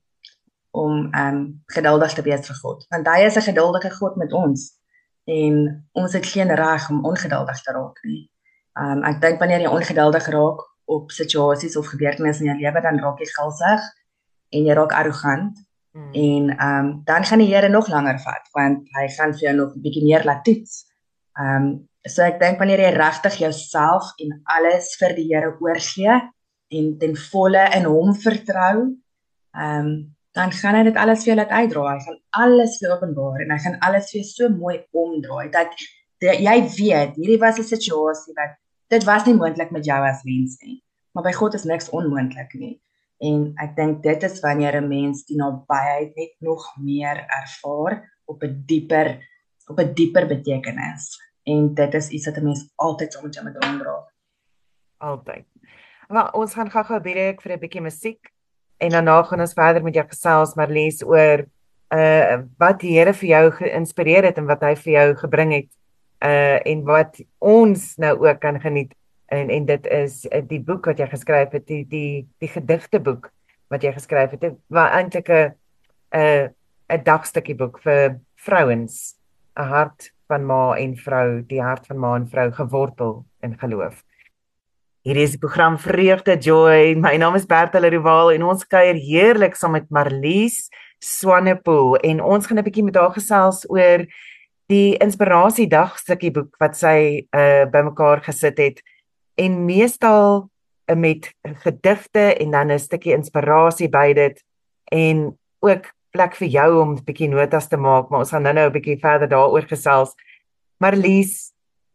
om um, geduldig te wees vir God. Want hy is 'n geduldige God met ons. En ons het geen reg om ongeduldig te raak nie. Um, ek dink wanneer jy ongeduldig raak op situasies of gebeurtenisse in jou lewe, dan raak jy gulsig en jy raak arrogant. Hmm. En um, dan gaan die Here nog langer vat, want hy gaan vir jou nog 'n bietjie meer laat toets. Um, so ek dink wanneer jy regtig jouself en alles vir die Here oorgee en ten volle in hom vertrou, um, dan gaan hy dit alles vir jou laat uitdraai. Hy gaan alles vir jou openbaar en hy gaan alles vir jou so mooi omdraai dat die, jy weet, hierdie was 'n situasie wat dit was nie moontlik met jou as mens nie, maar by God is niks onmoontlik nie. En ek dink dit is wanneer 'n mens die nabyheid net nog meer ervaar op 'n dieper op 'n dieper betekenis. En dit is iets wat 'n mens altyd saam met jou moet omdra. Altyd. Maar ons gaan gou-gou breek vir 'n bietjie musiek en daarna gaan ons verder met jou gesels, Marlies, oor uh wat die Here vir jou geïnspireer het en wat hy vir jou gebring het. Uh en wat ons nou ook kan geniet. En en dit is uh, die boek wat jy geskryf het, die die die gedigteboek wat jy geskryf het. Dit was eintlik 'n 'n 'n dagstukkie boek vir vrouens, 'n hart van ma en vrou, die hart van ma en vrou gewortel in geloof. Hierdie is die program Vreugde Joy. My naam is Bertha Leroval en ons kuier heerlik saam met Marlies Swanepoel en ons gaan 'n bietjie met haar gesels oor die inspirasie dagstukkie boek wat sy uh, bymekaar gesit het. En meestal uh, met gedigte en dan 'n stukkie inspirasie by dit en ook plek vir jou om 'n bietjie notas te maak, maar ons gaan nou-nou 'n bietjie verder daaroor gesels. Marlies,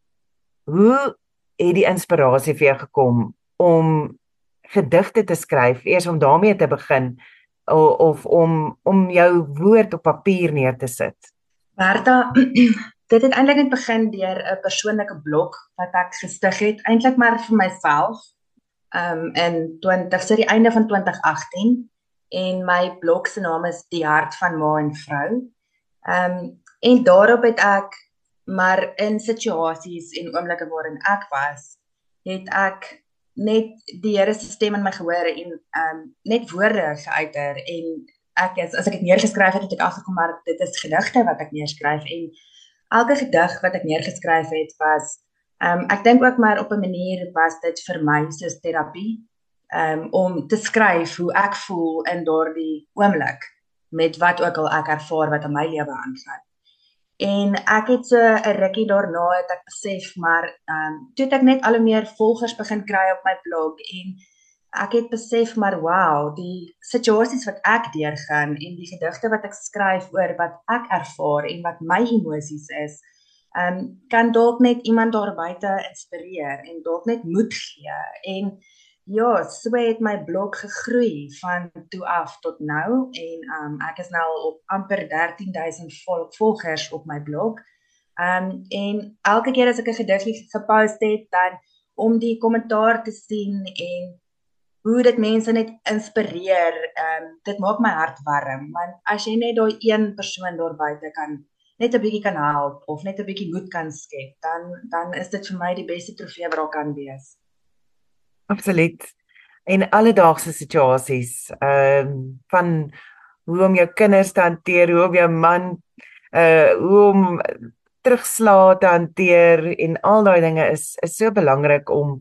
hoe het die inspirasie vir jou gekom om gedigte te skryf, eers om daarmee te begin of, of om om jou woord op papier neer te sit? Bertha, dit het eintlik net begin deur 'n persoonlike blog wat ek gestig het, eintlik maar vir myself. Um in twintig, so die einde van twintig agtien en my blog se naam is Die Hart van Ma en Vrou. Um en daarop het ek maar in situasies en oomblikke waarin ek was, het ek net die Here se stem in my gehoor en um net woorde geuiter en ek is, as ek dit neergeskryf het, het ek agtergekom maar dit is gedigte wat ek neerskryf en elke gedig wat ek neergeskryf het was, um, ek dink ook maar op 'n manier was dit vir my soos terapie, um, om te skryf hoe ek voel in daardie oomblik, met wat ook al ek ervaar wat in my lewe aangaan. En ek het so 'n rukkie daarna het ek besef, maar um, toe het ek net al hoe meer volgers begin kry op my blog en ek het besef maar wow, die situasies wat ek deurgaan en die gedigte wat ek skryf oor wat ek ervaar en wat my emosies is, um, kan dalk net iemand daar buite inspireer en dalk net moed gee. En ja, so het my blog gegroei van toe af tot nou en um, ek is nou op amper dertien duisend vol volgers op my blog. Um, en elke keer as ek 'n gediggie gepost het, dan om die kommentaar te sien en hoe dit mense net inspireer, um, dit maak my hart warm, want as jy net daai een persoon daar buite kan, net 'n bietjie kan help, of net 'n bietjie moed kan skep, dan, dan is dit vir my die beste trofee wat daar kan wees. Absoluut. En alledaagse situasies, um, van hoe om jou kinders te hanteer, hoe om jou man, uh, hoe om terugslae te hanteer, en al daai dinge is, is so belangrik om,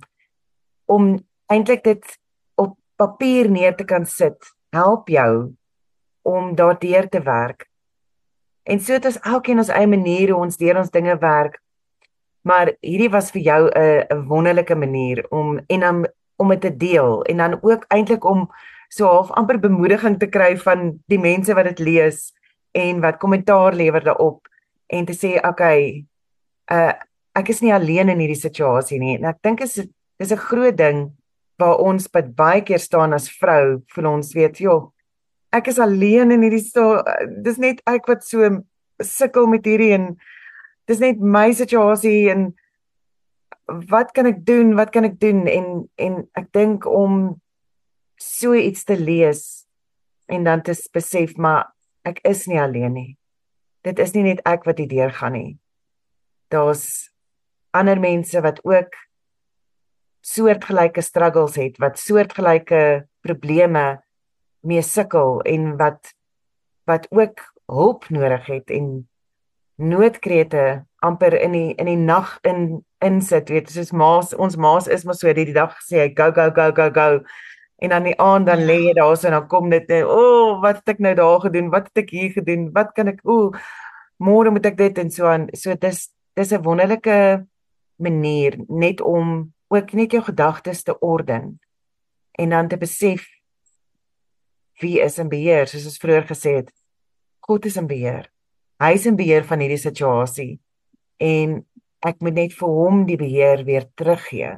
om eintlik dit papier neer te kan sit, help jou om daardeur te werk. En so het ons elkeen ons eie manier hoe ons deur ons dinge werk, maar hierdie was vir jou 'n 'n wonderlike manier om en dan om dit te deel en dan ook eintlik om so half amper bemoediging te kry van die mense wat dit lees en wat kommentaar lewer daarop en te sê okay, uh, ek is nie alleen in hierdie situasie nie. En ek dink is dis 'n groot ding waar ons baie keer staan as vrou, voel ons weet, joh, ek is alleen in hierdie sto, dis net ek wat so sukkel met hierdie en dis net my situasie en wat kan ek doen? Wat kan ek doen? En en ek dink om so iets te lees en dan te besef maar ek is nie alleen nie. Dit is nie net ek wat hierdeur gaan nie. Daar's ander mense wat ook soortgelyke struggles het, wat soortgelyke probleme mee sukkel en wat wat ook hulp nodig het en noodkrete amper in die in die nag in insit, weet soos maas, ons maas is maar so die, die dag sê hy go go go go go en dan die aand dan lê jy daar so en dan kom dit net, o, oh, wat het ek nou daar gedoen? Wat het ek hier gedoen? Wat kan ek o, môre moet ek dit en so aan. So dis dis 'n wonderlike manier net om ook net jou gedagtes te orden en dan te besef wie is in beheer, soos ons vroeër gesê het. God is in beheer. Hy is in beheer van hierdie situasie en ek moet net vir hom die beheer weer teruggee.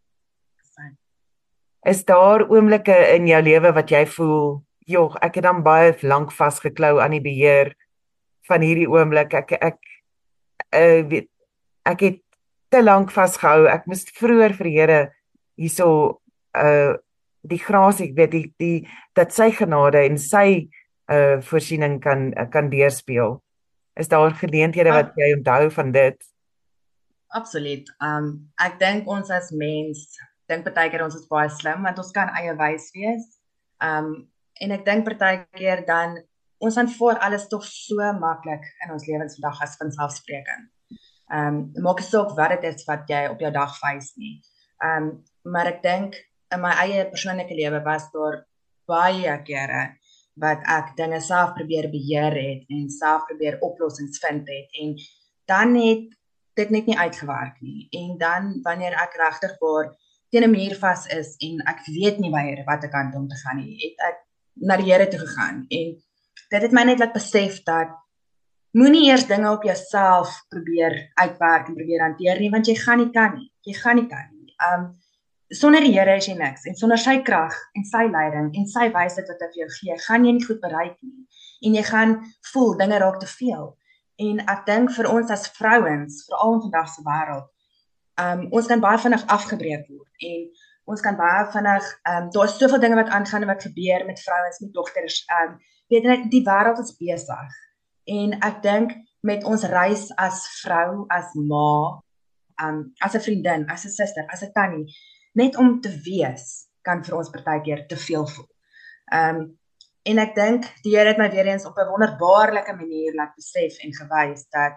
Is daar oomblikke in jou lewe wat jy voel, joh, ek het dan baie lank vasgeklou aan die beheer van hierdie oomblik. Ek ek uh, weet ek het te lank vasgehou. Ek moes vroeër vir die Here hierso uh die grasie, ek weet die die dat sy genade en sy uh voorsiening kan kan deurspeel. Is daar geleenthede wat jy onthou van dit? Absoluut. Um ek dink ons as mens dink partykeer ons is baie slim want ons kan eie wys wees. Um en ek dink partykeer dan ons aanvaar alles tog so maklik in ons lewens vandag as vanselfsprekend. Um maak nie saak wat dit is wat jy op jou dag wys nie. Um maar ek dink in my eie persoonlike lewe was daar baie kere wat ek dinge self probeer beheer het en self probeer oplossings vind het en dan het dit net nie uitgewerk nie. En dan wanneer ek regtig waar teen 'n muur vas is en ek weet nie waar watter kant om te gaan nie, het ek na die Here toe gegaan en dit het my net laat besef dat moenie eers dinge op jouself probeer uitwerk en probeer hanteer nie, want jy gaan nie kan nie. Jy gaan nie kan nie. Um sonder die Here is jy niks en sonder sy krag en sy leiding en sy wysheid wat hy vir jou gee, gaan jy nie goed bereik nie. En jy gaan voel dinge raak te veel. En ek dink vir ons as vrouens, veral in vandag se wêreld, um ons kan baie vinnig afgebreek word en ons kan baie vinnig um daar is soveel dinge wat aangaan en wat gebeur met vrouens, met dogters. Um weet jy, die wêreld is besig. En ek dink met ons reis as vrou, as ma, um, as 'n vriendin, as 'n suster, as 'n tannie, net om te wees, kan vir ons partykeer te veel voel. Um, en ek dink, die Here het my weer eens op 'n wonderbaarlike manier laat besef en gewys, dat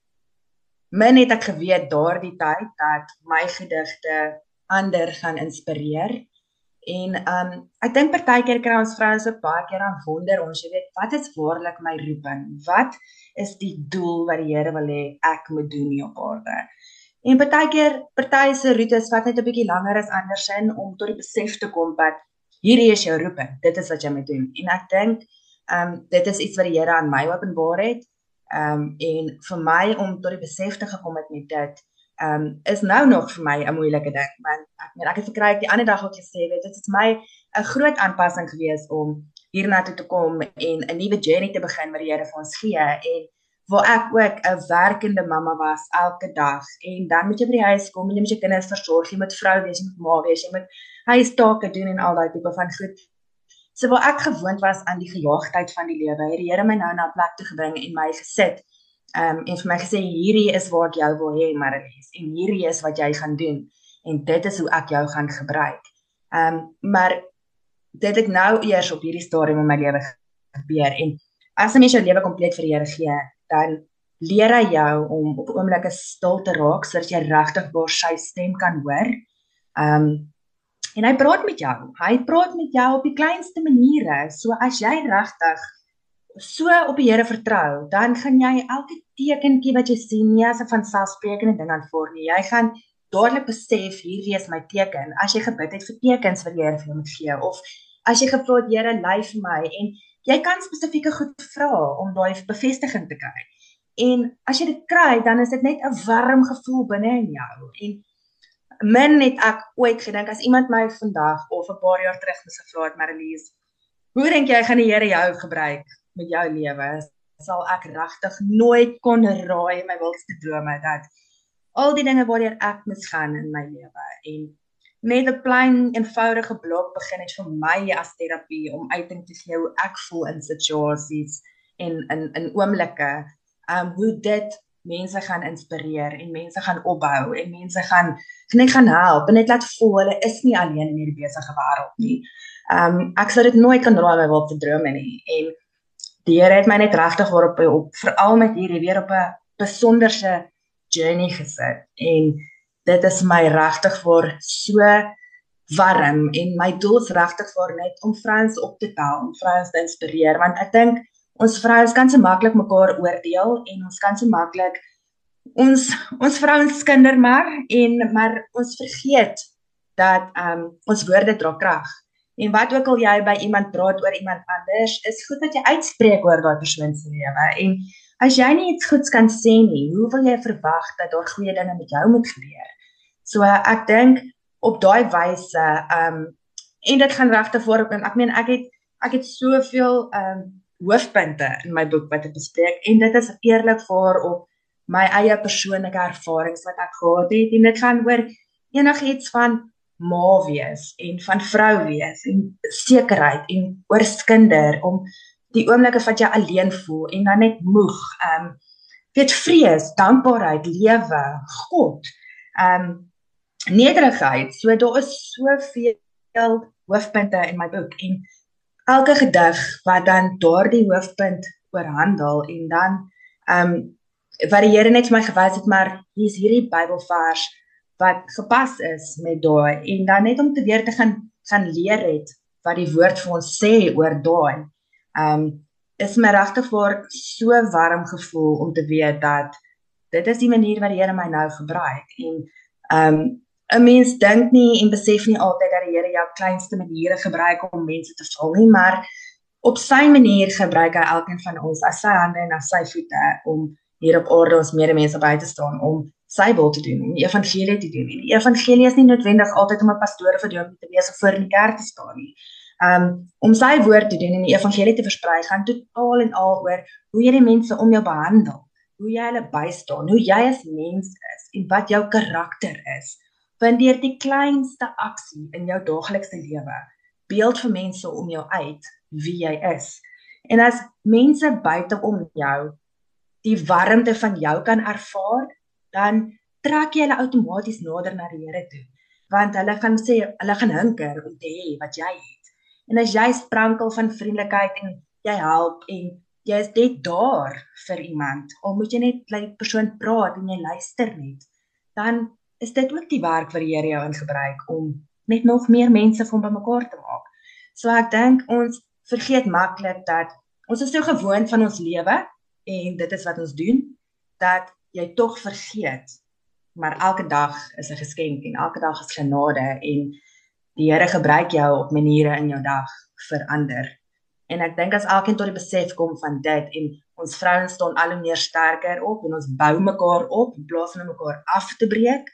min het ek geweet daardie tyd, dat my gedigte ander gaan inspireer. En um, ek dink partykeer kry ons vrouens ook baie keer aan wonder ons, jy weet, wat is waarlik my roeping? Wat is die doel wat die Here wil hê ek moet doen hier op aarde? En partykeer, party se roetes wat net 'n bietjie langer as andersin om tot die besef te kom dat hierdie is jou roeping, dit is wat jy moet doen. En ek dink um, dit is iets wat die Here aan my openbaar het. Um, en vir my om tot die besef te gekom het met dit, Um, is nou nog vir my 'n moeilike ding, want ek meen ek het gekry ek die ander dag ook gesê, weet dit is my 'n groot aanpassing gewees om hiernatoe te kom en 'n nuwe journey te begin met die Here vir ons gee en waar ek ook 'n werkende mamma was elke dag en dan moet jy by die huis kom en jy moet jou kinders versorg, jy moet vrou wees, jy moet ma wees, jy moet huistake doen en al daai tipe van goed. So waar ek gewoond was aan die gejaagdheid van die lewe, het die Here my nou na 'n plek toe gebring en my gesit. Um, en vir my gesê, hierdie is waar ek jou wil hê, Marlies, en hierdie is wat jy gaan doen, en dit is hoe ek jou gaan gebruik. Um, maar dit het nou eers op hierdie stadium in my lewe gebeur, en as 'n mens jou lewe kompleet vir die Here gee, dan leer hy jou om op oomblikke stil te raak, sodat jy regtig waar sy stem kan hoor. Um, en hy praat met jou, hy praat met jou op die kleinste maniere, so as jy regtig so op die Here vertrou, dan gaan jy elke tekentjie wat jy sien, nie as 'n vanselfsprekende ding aanvaar nie. Jy gaan dadelik besef, hierdie is my teken. As jy gebid het vir tekens wat die Here vir jou moet gee, of as jy gevra het, Here, lei vir my, en jy kan spesifieke goed vra om daai bevestiging te kry. En as jy dit kry, dan is dit net 'n warm gevoel binne in jou. En min het ek ooit gedink, as iemand my vandag of 'n paar jaar terug moes gevra het, Marlies, hoe dink jy gaan die Here jou gebruik met jou lewe? sal ek regtig nooit kon raai my wildste drome dat al die dinge waardeur ek moes gaan in my lewe en net 'n klein eenvoudige blok begin het vir my as terapie om uiting te gee hoe ek voel in situasies en in in oomblikke, um hoe dit mense gaan inspireer en mense gaan opbou en mense gaan net gaan help en net laat voel hulle is nie alleen in hierdie besige wêreld nie. Um ek sou dit nooit kan raai my wildste drome nie en die Here het my net regtig waarop op veral met hierdie weer op 'n besonderse journey gesit en dit is my regtig vir so warm en my doel is regtig vir net om vrouens op te tel, om vrouens te inspireer want ek dink ons vrouens kan so maklik mekaar oordeel en ons kan so maklik ons ons vrouens skinder maar en maar ons vergeet dat um, ons woorde dra krag. En wat ook al jy by iemand praat oor iemand anders, is goed dat jy uitspreek oor daai persoon se lewe. En as jy nie iets goeds kan sê nie, hoe wil jy verwag dat daar goeie dinge met jou moet gebeur? So ek dink op daai wyse, um, en dit gaan regtig voor, ek meen ek het ek het soveel um, hoofpunte in my boek wat ek bespreek en dit is eerlik vir op my eie persoonlike ervarings wat ek gehad het en dit gaan oor enigiets van ma wees en van vrou wees en sekerheid en oor skinder om die oomblikke wat jy alleen voel en dan net moeg, um, weet vrees, dankbaarheid, lewe, God, um, nederigheid, so daar is soveel hoofpunte in my boek en elke gedig wat dan daardie hoofpunt oorhandel en dan um, wat die Here net vir my gewys het, maar hier is hierdie Bybelvers wat gepas is met daai en dan net om te weer te gaan gaan leer het wat die woord vir ons sê oor daai. Um is my regtig vir so warm gevoel om te weet dat dit is die manier wat die Here my nou gebruik en um 'n mens dink nie en besef nie altyd dat die Here jou kleinste maniere gebruik om mense te vul nie, maar op sy manier gebruik hy elkeen van ons as sy hande en as sy voete om hier op aarde ons medemense by te staan om sy wil te doen, om die evangelie te doen. En die evangelie is nie noodwendig altyd om 'n pastoor of 'n dominee te wees of voor in die kerk te staan nie. Um, om sy woord te doen en die evangelie te versprei, gaan totaal en al oor hoe jy die mense om jou behandel, hoe jy hulle bystaan, hoe jy as mens is en wat jou karakter is. Want deur die kleinste aksie in jou daaglikse lewe, beeld vir mense om jou uit wie jy is. En as mense buite om jou die warmte van jou kan ervaar, dan trek jy hulle outomaties nader na die Here toe. Want hulle gaan sê, hulle gaan hinker om te hê wat jy het. En as jy sprankel van vriendelikheid en jy help en jy is net daar vir iemand, al moet jy net met die persoon praat en jy luister net, dan is dit ook die werk wat die Here jou ingebruik om net nog meer mense van bymekaar te maak. So ek dink ons vergeet maklik dat ons is so gewoond van ons lewe en dit is wat ons doen, dat jy tog vergeet, maar elke dag is 'n geskenk en elke dag is genade en die Here gebruik jou op maniere in jou dag verander. En ek dink as elkeen tot die besef kom van dit en ons vrouens staan al hoe meer sterker op en ons bou mekaar op in plaas van mekaar af te breek,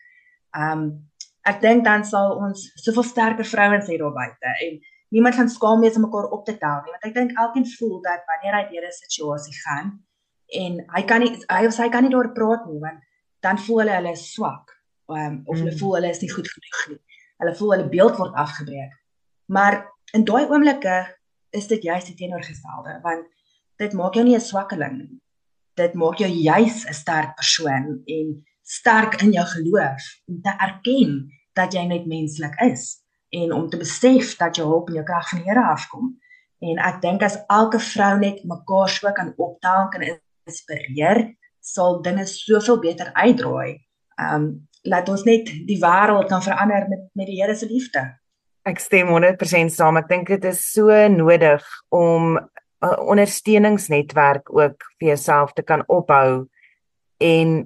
um, ek dink dan sal ons soveel sterker vrouens hê daar buite en niemand gaan skaam wees om mekaar op te tel nie, want ek dink elkeen voel dat wanneer hy deur 'n situasie gaan en hy kan nie, hy of sy kan nie daar praat nie, want dan voel hulle hulle is swak, um, of mm. hulle voel hulle is nie goed genoeg nie. Hulle voel hulle beeld word afgebreek. Maar in daai oomblikke is dit juist die teenoorgestelde, want dit maak jou nie 'n swakkeling nie. Dit maak jou juist 'n sterk persoon en sterk in jou geloof om te erken dat jy net menslik is en om te besef dat jou hulp en jou krag van die Here afkom. En ek dink as elke vrou net mekaar so kan optel, kan inspireer, sal dinge soveel beter uitdraai. Um, laat ons net die wêreld kan verander met, met die Here se liefde. Ek stem honderd persent saam. Ek dink dit is so nodig om 'n ondersteuningsnetwerk ook vir jouself te kan opbou en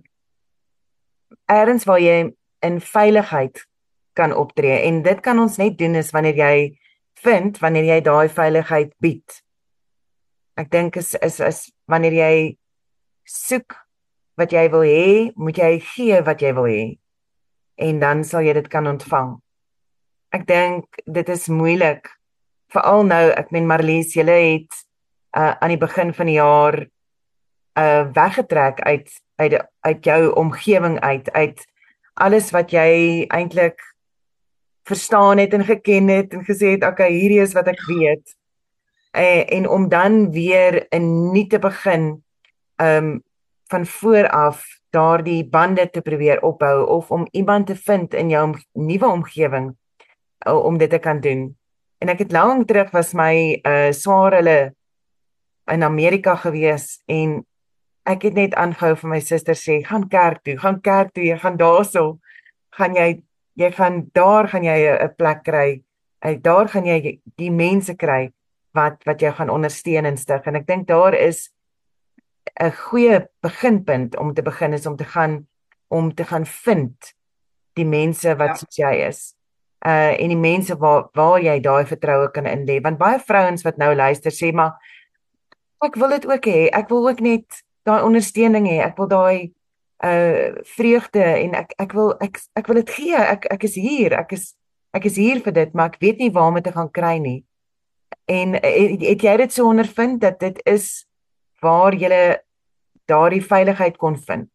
ergens waar jy in veiligheid kan optree. En dit kan ons net doen is wanneer jy vind, wanneer jy daai veiligheid bied. Ek dink is, is, is wanneer jy soek wat jy wil hê, moet jy gee wat jy wil hê. En dan sal jy dit kan ontvang. Ek dink dit is moeilik, veral nou, ek meen Marlies, julle het uh, aan die begin van die jaar uh, weggetrek uit, uit, uit jou omgewing uit, uit alles wat jy eintlik verstaan het en geken het en gesê het, okay, hierdie is wat ek weet. Uh, en om dan weer 'n nuut te begin, um, van voor af daardie bande te probeer opbou, of om iemand te vind in jou om, nuwe omgewing uh, om dit te kan doen. En ek het lank terug was my uh, swaar hulle in Amerika gewees en ek het net aangehou vir my suster sê, gaan kerk toe, gaan kerk toe, jy gaan daarso, gaan jy, jy gaan, daar gaan jy 'n plek kry, daar gaan jy die mense kry, wat, wat jou gaan ondersteun en stig, en ek dink daar is 'n goeie beginpunt om te begin, is om te gaan, om te gaan vind, die mense wat ja. soos jy is, uh, en die mense waar, waar jy daai vertroue kan inlê, want baie vrouens wat nou luister, sê maar, ek wil dit ook hê, ek wil ook net daai ondersteuning hê, ek wil daai uh vreugde en ek ek wil ek ek wil dit gee. Ek ek is hier. Ek is ek is hier vir dit, maar ek weet nie waar om dit te gaan kry nie. En het, het jy dit so ondervind dat dit is waar jy daardie veiligheid kon vind?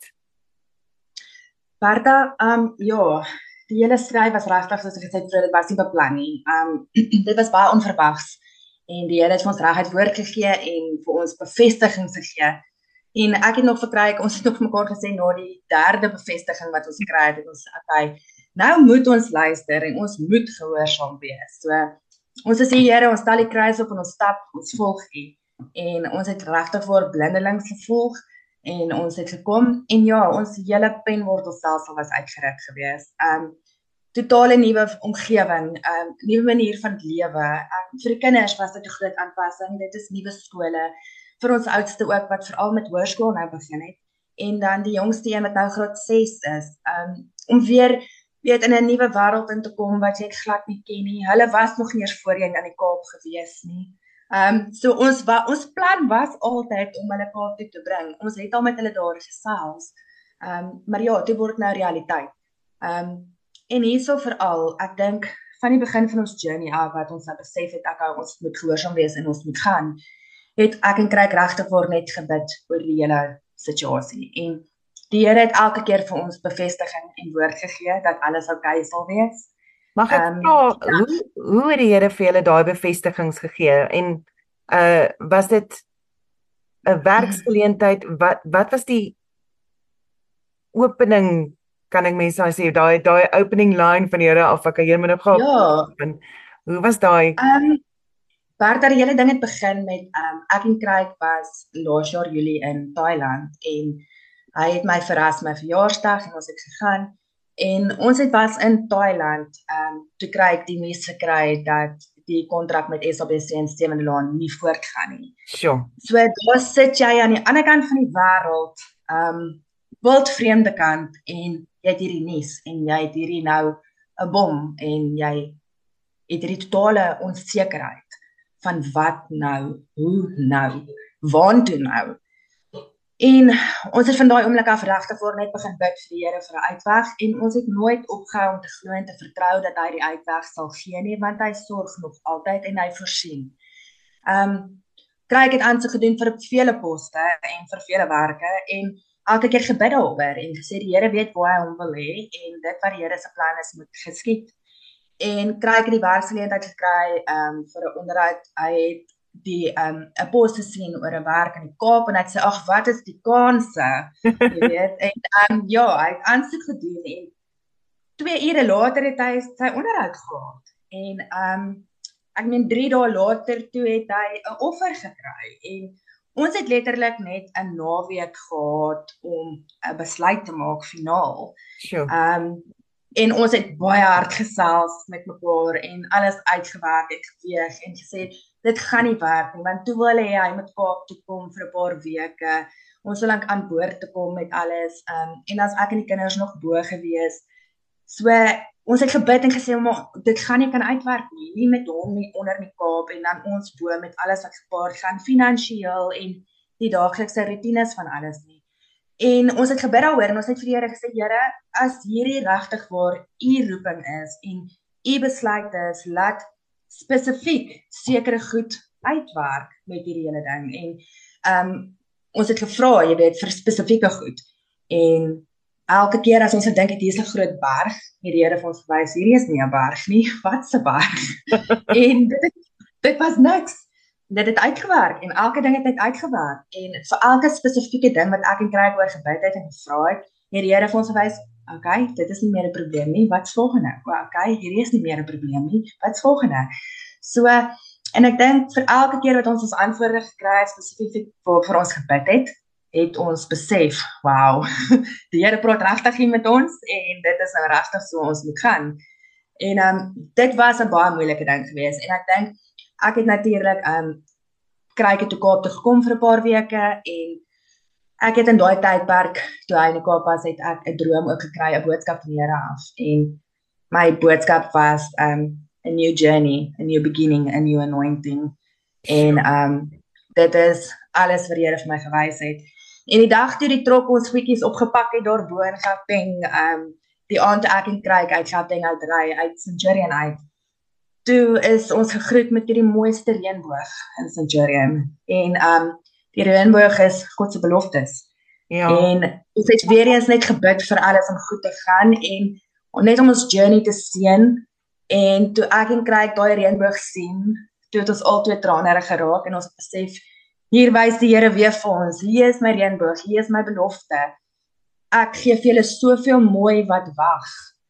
Bertha, um ja, die hele skryf was regtig soos ek gesê het, dit was nie beplan nie. Um dit was baie onverwags en die Here het vir ons regtig woord gegee en vir ons bevestigings gegee. En ek het nog verkry, ons het nog vir mekaar gesê, na die derde bevestiging wat ons gekry het, het ons, okay, nou moet ons luister en ons moet gehoorsaam wees. So, ons is die Here, ons stel die kruis op en ons stap, ons volg U. En ons het regtig voor blindelings gevolg en ons het gekom en ja, ons hele penwortelstelsel was uitgeruk gewees. Um, totale nuwe omgewing, um, nuwe manier van lewe. Um, vir die kinders was dit 'n groot aanpassing, dit is nuwe skole. Vir ons oudste ook, wat veral met hoërskool nou begin het, en dan die jongste een wat nou graad ses is, um, om weer, weet, in 'n nuwe wêreld in te kom, wat jy glad nie ken nie. Hulle was nog nie eens voorheen aan die Kaap gewees nie. Um, so ons, wa, ons plan was altyd om hulle Kaap toe te bring. Ons het al met hulle daar gesels, um, maar ja, dit word nou realiteit. Um, en hierso veral, ek dink, van die begin van ons journey af, wat ons nou besef het, ek, ons moet gehoorsaam wees en ons moet gaan, het ek en Kryk regtig voor net gebid oor die hele situasie. En die Here het elke keer vir ons bevestiging en woord gegee dat alles oukei sal wees. Mag ek um, vra, ja. hoe, hoe het die Here vir julle daai bevestigings gegee? En uh, was dit 'n werksgeleentheid? Wat, wat was die opening, kan ek mense nou sê, daai daai opening line van die Here af, ek hier moet nog gaan. Ja. Hoe was daai? Um, Bertha, die hele ding het begin met, um, ek en Kryk was laas jaar Julie in Thailand en hy het my verras my verjaarsdag en ons het gegaan en ons het was in Thailand, um, toe Kryk die nuus gekry dat die kontrak met S A B C en Stewende Laan nie voortgaan nie. Sure. So daar sit jy aan die ander kant van die wêreld, um, wild vreemde kant en jy het hierdie nuus en jy het hierdie nou 'n bom en jy het hierdie totale onsekerheid van wat nou, hoe nou, waartoe nou. En ons het van daai oomblik af regtig voor net begin bid vir die Here vir 'n uitweg en ons het nooit opgehou om te glo en te vertrou dat hy die uitweg sal gee nie, want hy sorg nog altyd en hy voorsien. Um, Kryk het aansoek gedoen vir vele poste en vir vele werke en elke keer gebid daaroor en gesê die Here weet waar hy hom wil hê en dit wat die Here se plan is moet geskied. En Kryk het die werksgeleentheid gekry um, vir 'n onderhoud. Hy het die um, 'n pos gesien oor 'n werk in die Kaap en hy het sê, ag, wat is die kanse? Jy weet, en um, ja, hy het aansoek gedoen en twee ure later het hy sy onderhoud gehad. En um, ek meen drie dae later toe het hy 'n offer gekry en ons het letterlik net 'n naweek gehad om 'n besluit te maak finaal. Sure. Um, En ons het baie hard gesels met mekaar en alles uitgewerk en geweeg en gesê, dit gaan nie werk nie, want toe wil hy, hy moet Kaap toe kom vir 'n paar weke, ons wil lank aan boord te kom met alles, um, en as ek en die kinders nog bo gewees, so, ons het gebid en gesê, maar dit gaan nie kan uitwerk nie, nie met hom nie, onder die Kaap, en dan ons bo met alles wat gepaard gaan, finansiëel en die daaglikse routines van alles nie. En ons het gebid daaroor en ons het vir die Here gesê, Here, as hierdie regtig waar u roeping is en u besluit is, laat spesifiek sekere goed uitwerk met hierdie hele ding. En um, ons het gevra, jy weet, vir spesifieke goed. En elke keer as ons gedink het hier is 'n groot berg, het die Here vir ons gewys, hierdie is nie 'n berg nie, wat 'n berg. En dit het, dit was niks. Dit het uitgewerk en elke ding het net uitgewerk. En vir elke spesifieke ding wat ek en Craig oor gebid het en gevra het, het die Here vir ons gewys, okay, dit is nie meer 'n probleem nie, wat's volgende? Okay, hierdie is nie meer 'n probleem nie, wat's volgende? So, en ek dink vir elke keer wat ons ons antwoorde gekry het, spesifiek vir, vir ons gebid het, het ons besef, wow, die Here praat regtig hier met ons en dit is nou regtig so ons moet gaan. En um, dit was 'n baie moeilike ding geweest en ek dink ek het natuurlik um kry ek toe Kaap toe gekom vir 'n paar weke en ek het in daai tydperk toe hy in die Kaap was, het ek 'n droom ook gekry, 'n boodskap van die Here af. En my boodskap was um a new journey, a new beginning, a new anointing. En um dit is alles wat die Here vir my gewys het. En die dag toe die trok ons goedjies opgepak het daarbo in Gauteng, um die aand ek en Craig uit Gauteng uit ry uit Centurion uit. Toe is ons gegroet met hierdie mooiste reënboog in Centurion. En um die reënboog is God se beloftes. Ja. En ons het weer eens net gebid vir alles om goed te gaan en net om ons journey te seën. En toe ek en Craig daai reënboog sien, toe het ons albei tranerig geraak en ons het besef, hier wys die Here weer vir ons, hier is my reënboog, hier is my belofte. Ek gee vir julle soveel mooi wat wag.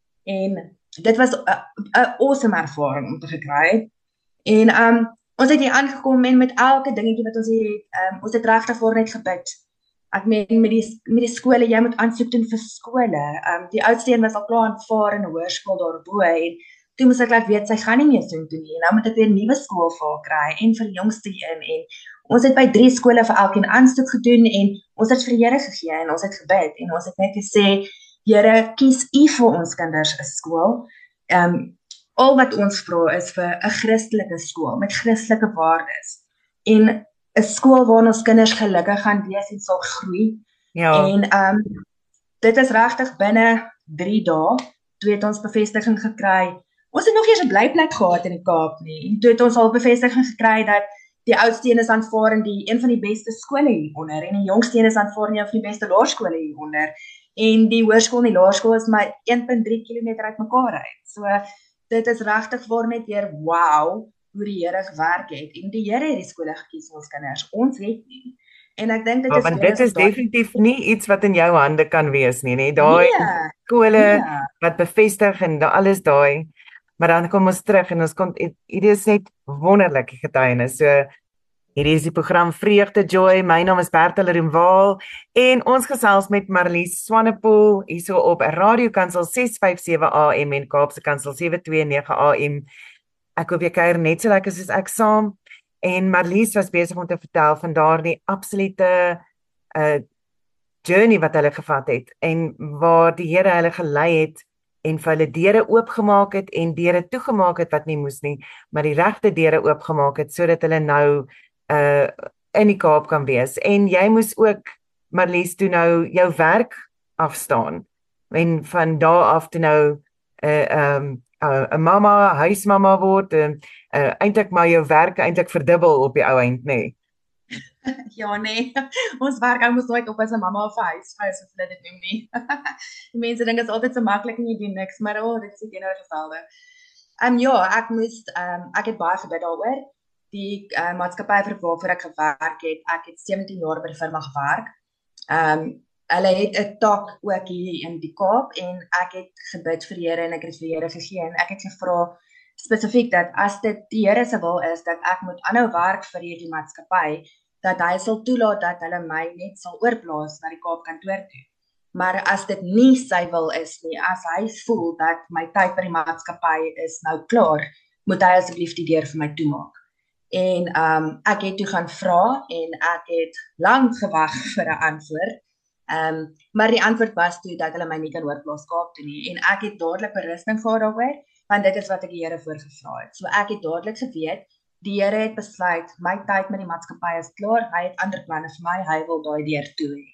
En dit was 'n awesome ervaring om te gekry. En um ons het hier aangekom en met elke dingetjie wat ons hier het, um, ons het regtig voor net gebid. Ek meen met die met die skole, jy moet aansoek doen vir skole. Um die oudste een was al klaar aanvaar in 'n hoërskool daarbo en toe moes ek laat weet sy gaan nie meer so doen nie. En nou moet ek weer 'n nuwe skool vir haar kry en vir die jongste een en ons het by drie skole vir elkeen aansoek gedoen en ons het vir die Here gegee en ons het gebid en ons het net gesê, Here, kies U vir ons kinders 'n skool. Um al wat ons vra is vir 'n Christelike skool met Christelike waardes en 'n skool waar ons kinders gelukkig gaan wees en sal groei. Ja. En um dit is regtig binne drie dae, toe het ons bevestiging gekry. Ons het nog eers 'n blyplek gehad in die Kaap nie. En toe het ons al bevestiging gekry dat die oudste een is aanvaar in die een van die beste skole hieronder en die jongste een is aanvaar in een van die beste laerskole hieronder. En die hoërskool en die laerskool is maar een punt drie kilometer uit mekaar uit. So dit is regtig waar net weer wow hoe die Here gewerk het en die Here het die skole gekies vir ons kinders. Ons het nie. En ek dink dit Ja, is want dit is definitief nie iets wat in jou hande kan wees nie, nee. Daai Nee, skole nee. wat bevestig en da alles daai. Maar dan kom ons terug en ons kom hierdie is net wonderlike getuienis. So hierdie is die program Vreugde Joy. My naam is Bertel Rimwaal en ons gesels met Marlies Swanepoel hierso op Radio Kansel ses vyf sewe A M en Kaapse Kansel sewe twee nege A M. Ek hoop jy kuier net so lekker soos ek saam. En Marlies was besig om te vertel van daardie absolute uh journey wat hulle gevat het en waar die Here hulle gelei het en vir hulle deure oopgemaak het en deure toegemaak het wat nie moes nie, maar die regte deure oopgemaak het sodat hulle nou uh in die Kaap kan wees. En jy moes ook, Marlies, toe nou jou werk afstaan en van daar af toe nou 'n uh, um, 'n uh, mamma, huismamma word en uh, uh, eintlik maar jou werk eintlik verdubbel op die ou eind, nê? Nee. Ja, nee, ons werk hou mos nooit op as 'n mamma of 'n huisvrou, soos hulle dit noem nie. Die mense dink dit is altyd so maklik en jy doen niks, maar o, oh, dit is die teenoorgestelde. Um, ja, ek moes, um, ek het baie gebid daaroor. Die uh, maatskappy vir waarvoor ek gewerk het, ek het sewentien jaar by die firma gewerk. Um, hulle het 'n tak ook hier in die Kaap en ek het gebid vir die Here en ek het vir die Here gegee en ek het gevra spesifiek dat as dit die Here se wil is dat ek moet aanhou werk vir hierdie maatskappy, dat hy sal toelaat dat hulle my net sal oorplaas na die Kaap kantoor toe. Maar as dit nie sy wil is nie, as hy voel dat my tyd by die maatskappy is nou klaar, moet hy asseblief die deur vir my toemaak. En um, ek het toe gaan vra en ek het lank gewag vir 'n antwoord. Um, maar die antwoord was toe dat hulle my nie kan oorplaas Kaap toe nie. En ek het dadelik berusting gehad daaroor, want dit is wat ek die Here voorgevra het. So ek het dadelik geweet, die Here het besluit, my tyd met die maatskappy is klaar, hy het ander planne vir my, hy wil daai deur toe hê.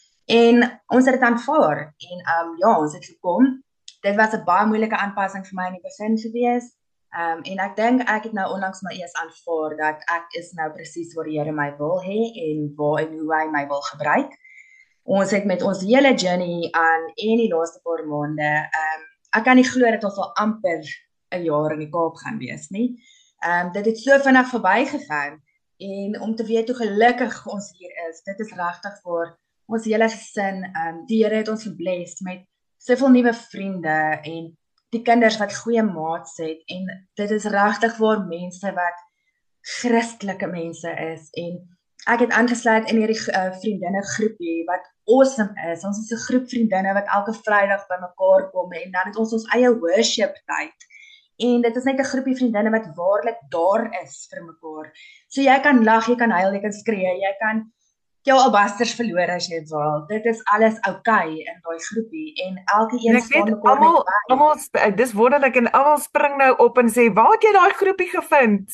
En ons het dit aanvaar en um, ja, ons het gekom. Dit was 'n baie moeilike aanpassing vir my in die begin gewees. Um, en ek dink ek het nou onlangs maar eers aanvaar dat ek is nou presies waar die Here my wil hê en waar en hoe hy my wil gebruik. Ons het met ons hele journey aan en die laaste paar maande, um, ek kan nie glo dat ons al amper 'n jaar in die Kaap gaan wees nie. Um, dit het so vinnig verbygegaan en om te weet hoe gelukkig ons hier is, dit is regtig vir ons hele gesin. Um, die Here het ons gebless met soveel nuwe vriende en die kinders wat goeie maats het en dit is regtig vir mense wat Christelike mense is en ek het aangesluit in hierdie uh, vriendinne groepie wat awesome is. Ons is 'n groep vriendinne wat elke Vrydag bymekaar kom en dan het ons ons eie worship tyd. En dit is net 'n groepie vriendinne wat waarlik daar is vir mekaar. So jy kan lag, jy kan huil, jy kan skree, jy kan jou albasters verloor as jy wil. Dit is alles oukei in daai groepie en elke een staan mekaar almal almal dis wonderlik en almal spring nou op en sê, "Waar het jy daai groepie gevind?"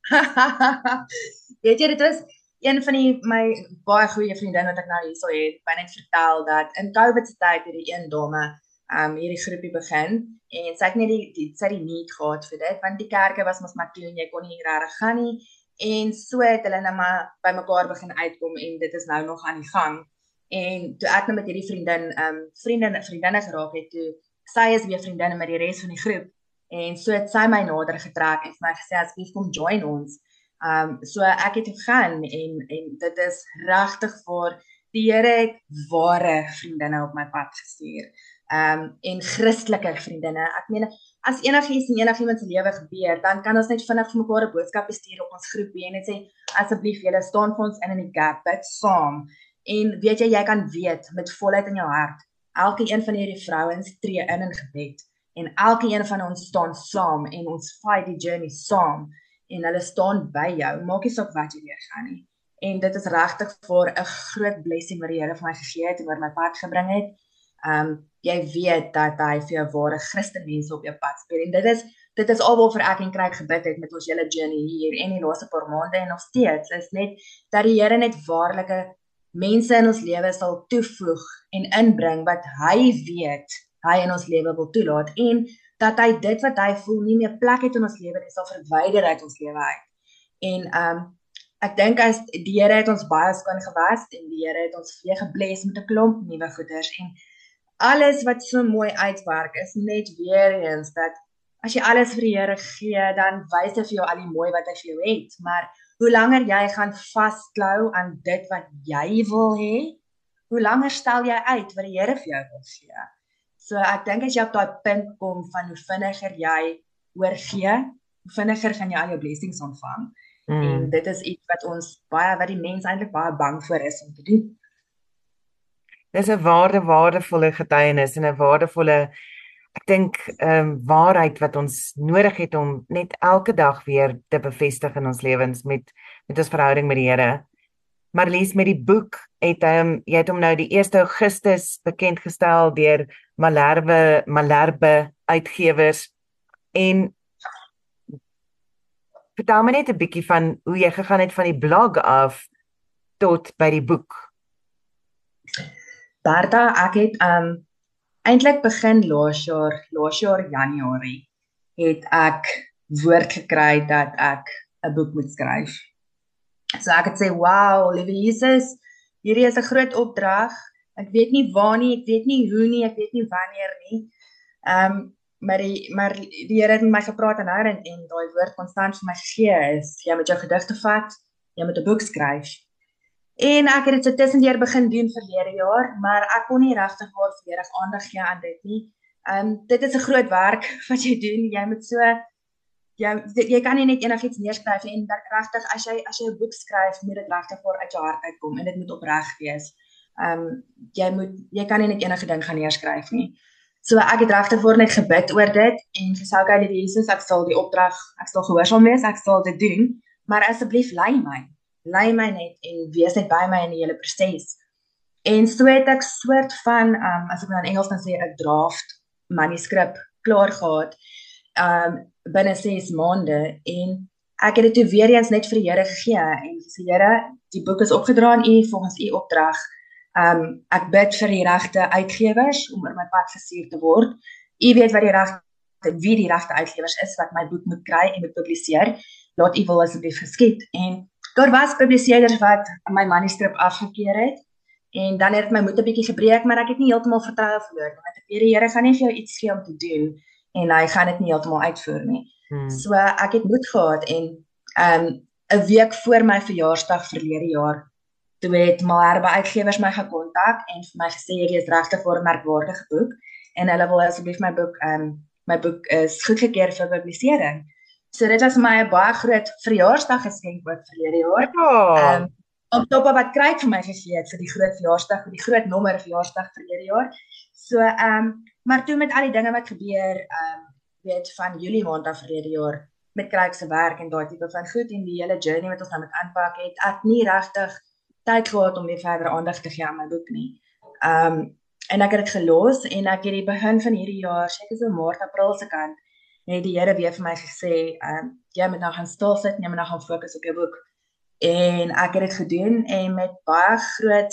Weet jy, dit was een van die my baie goeie vriendinne wat ek nou hierso het, by net vertel dat in COVID se tyd het die een dame um hierdie groepie begin en sy het net die, die sy het die need gehad vir dit want die kerke was mos maar toe en jy kon nie regtig gaan nie. En so het hulle nou maar by mekaar begin uitkom en dit is nou nog aan die gang. En toe ek nou met hierdie vriendin, um, vriendin, vriendinne geraak het, toe sy is weer vriendinne met die res van die groep. En so het sy my nader getrek en vir my gesê, asseblief kom join ons. Um, so ek het gegaan en, en dit is regtig vir die Here het ware vriendinne op my pad gestuur. Um, en Christelike vriendinne. Ek meen, as enigiets in enigiemand se lewe gebeur, dan kan ons net vinnig vir mekaar 'n boodskap stuur op ons groepie en net sê, asseblief julle staan vir ons in in die gap, bid saam. En weet jy, jy kan weet met volheid in jou hart, elke een van hierdie vrouens tree in in gebed en elke een van ons staan saam en ons fight die journey saam en hulle staan by jou, maak nie saak wat jy deurgaan nie. En dit is regtig vir 'n groot blessing wat die Here vir my gegee het en oor my pad gebring het. Um, jy weet dat hy vir jou ware Christenmense op jou pad speel en dit is dit is alwaarvoor ek en Kryk gebid het met ons hele journey hier en die laaste paar maande en nog steeds is net dat die Here net waarlike mense in ons lewe sal toevoeg en inbring wat hy weet hy in ons lewe wil toelaat en dat hy dit wat hy voel nie meer plek het in ons lewe nie sal verwyder uit ons lewe uit. En um, ek dink as die Here het ons baie skoon gewas en die Here het ons weer gebless met 'n klomp nuwe goeders en alles wat so mooi uitwerk is net weer eens dat as jy alles vir die Here gee, dan wys hy vir jou al die mooi wat hy vir jou het. Maar hoe langer jy gaan vasklou aan dit wat jy wil hê, hoe langer stel jy uit wat die Here vir jou wil gee. So ek dink as jy op daai punt kom van hoe vinniger jy oorgee, hoe vinniger gaan jy al jou blessings ontvang. Mm. En dit is iets wat ons baie wat die mens eintlik baie bang voor is om te doen. Dis 'n waarde waardevolle getuienis en 'n waardevolle ek dink ehm um, waarheid wat ons nodig het om net elke dag weer te bevestig in ons lewens met met ons verhouding met die Here. Marlies, met die boek het um, jy het hom nou die eerste Augustus bekend gestel deur Malherbe Malherbe Uitgewers en vertel my net 'n bietjie van hoe jy gegaan het van die blog af tot by die boek. Bertha, ek het um eintlik begin laas jaar, laas jaar Januarie, het ek woord gekry dat ek 'n boek moet skryf. So ek het sê, wow, liewe Jesus, hierdie is 'n groot opdrag. Ek weet nie waar nie, ek weet nie hoe nie, ek weet nie wanneer nie. Um, maar die maar die Here het met my gepraat en en, en daai woord konstant vir my gegee is, jy moet jou gedigte vat, jy moet 'n boek skryf. En ek het dit so tussendeur begin doen verlede jaar, maar ek kon nie regtig waar volledig aandag gee aan dit nie. Um, dit is 'n groot werk wat jy doen. Jy moet so jy jy kan nie net enigiets neerskryf en regtig as jy as jy 'n boek skryf, moet dit regtig voor uit jou hart uitkom en dit moet opreg wees. Um jy moet jy kan nie net enige ding gaan neerskryf nie. So ek het regtig voor net gebid oor dit en gesê okay, liewe Jesus, ek sal die opdrag, ek sal gehoorsaam wees, ek sal dit doen, maar asseblief lei my. Lei my net en wees net by my in die hele proses. En so het ek soort van, um, as ek nou in Engels kan sê, 'n draft manuskrip klaar gehad, um, binne ses maande, en ek het dit toe weer eens net vir die Here gegee, en gesê, Here, die boek is opgedra aan U, volgens U opdrag, um, ek bid vir die regte uitgewers, om in my pad gestuur te word, U weet wat die regte wie die regte uitgewers is wat my boek moet kry en moet publiseer. Laat u wil asseblief geskied. En daar was publiseerders wat my manuskrip afgekeur het. En dan het dit my moed 'n bietjie gebreek, maar ek het nie heeltemal vertroue verloor nie. Want ek weet die Here gaan nie vir jou iets gee om te doen en hy gaan dit nie heeltemal uitvoer nie. Hmm. So ek het moed gehad en um 'n week voor my verjaarsdag verlede jaar, toe het Malherbe Uitgewers my gekontak en vir my gesê hierdie is regtig 'n merkwaardige boek en hulle wil asseblief my boek um my boek is goedgekeur vir publisering. So dit was vir my 'n baie groot verjaarsdag geskenk ook verlede jaar. Ja. Um op top op wat kry vir my gegee het vir die groot verjaarsdag, vir die groot nommer verjaarsdag verlede jaar. So um maar toe met al die dinge wat gebeur, um weet van Julie maand af verlede jaar met Craig se werk en daai tipe van goed en die hele journey wat ons nou moet aanpak, het ek nie regtig tyd gehad om weer verder aandag te gee aan my boek nie. Um en ek het dit gelos en ek het die begin van hierdie jaar, seker so Maart, April se kant, het die Here weer vir my gesê, um jy moet nou gaan stil sit en jy moet nou gaan fokus op jou boek. En ek het dit gedoen en met baie groot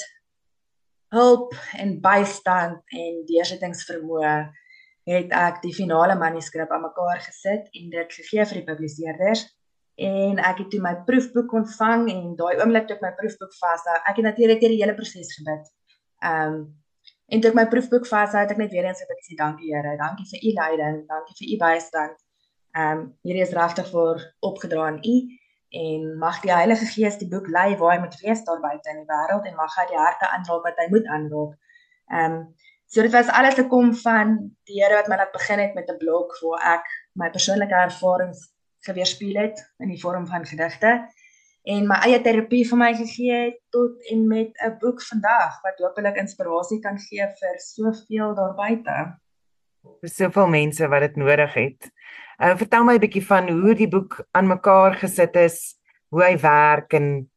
hulp en bystand en deursettingsvermoë het ek die finale manuskrip aan mekaar gesit en dit gegee vir die publiseerders. En ek het toe my proefboek ontvang en daai oomblik toe ek my proefboek vashou, ek het natuurlik deur die hele proses gebid. Um en toe ek my proefboek vashou, het ek net weer eens gesê dankie Here, dankie vir u leiding, dankie vir u bystand. Um hierdie is regtig vir opgedra aan u en mag die Heilige Gees die boek lei waar hy moet wees daar buite in die wêreld en mag hy die harte aanraak wat hy moet aanraak. Um so dit was alles te kom van die Here wat my laat begin het met 'n blog waar ek my persoonlike ervarings geweerspieël het in die vorm van gedigte en my eie terapie vir my gegee het tot en met 'n boek vandag wat hopelik inspirasie kan gee vir soveel daar buite. Vir soveel mense wat dit nodig het. Uh, vertel my 'n bietjie van hoe die boek aan mekaar gesit is, hoe hy werk en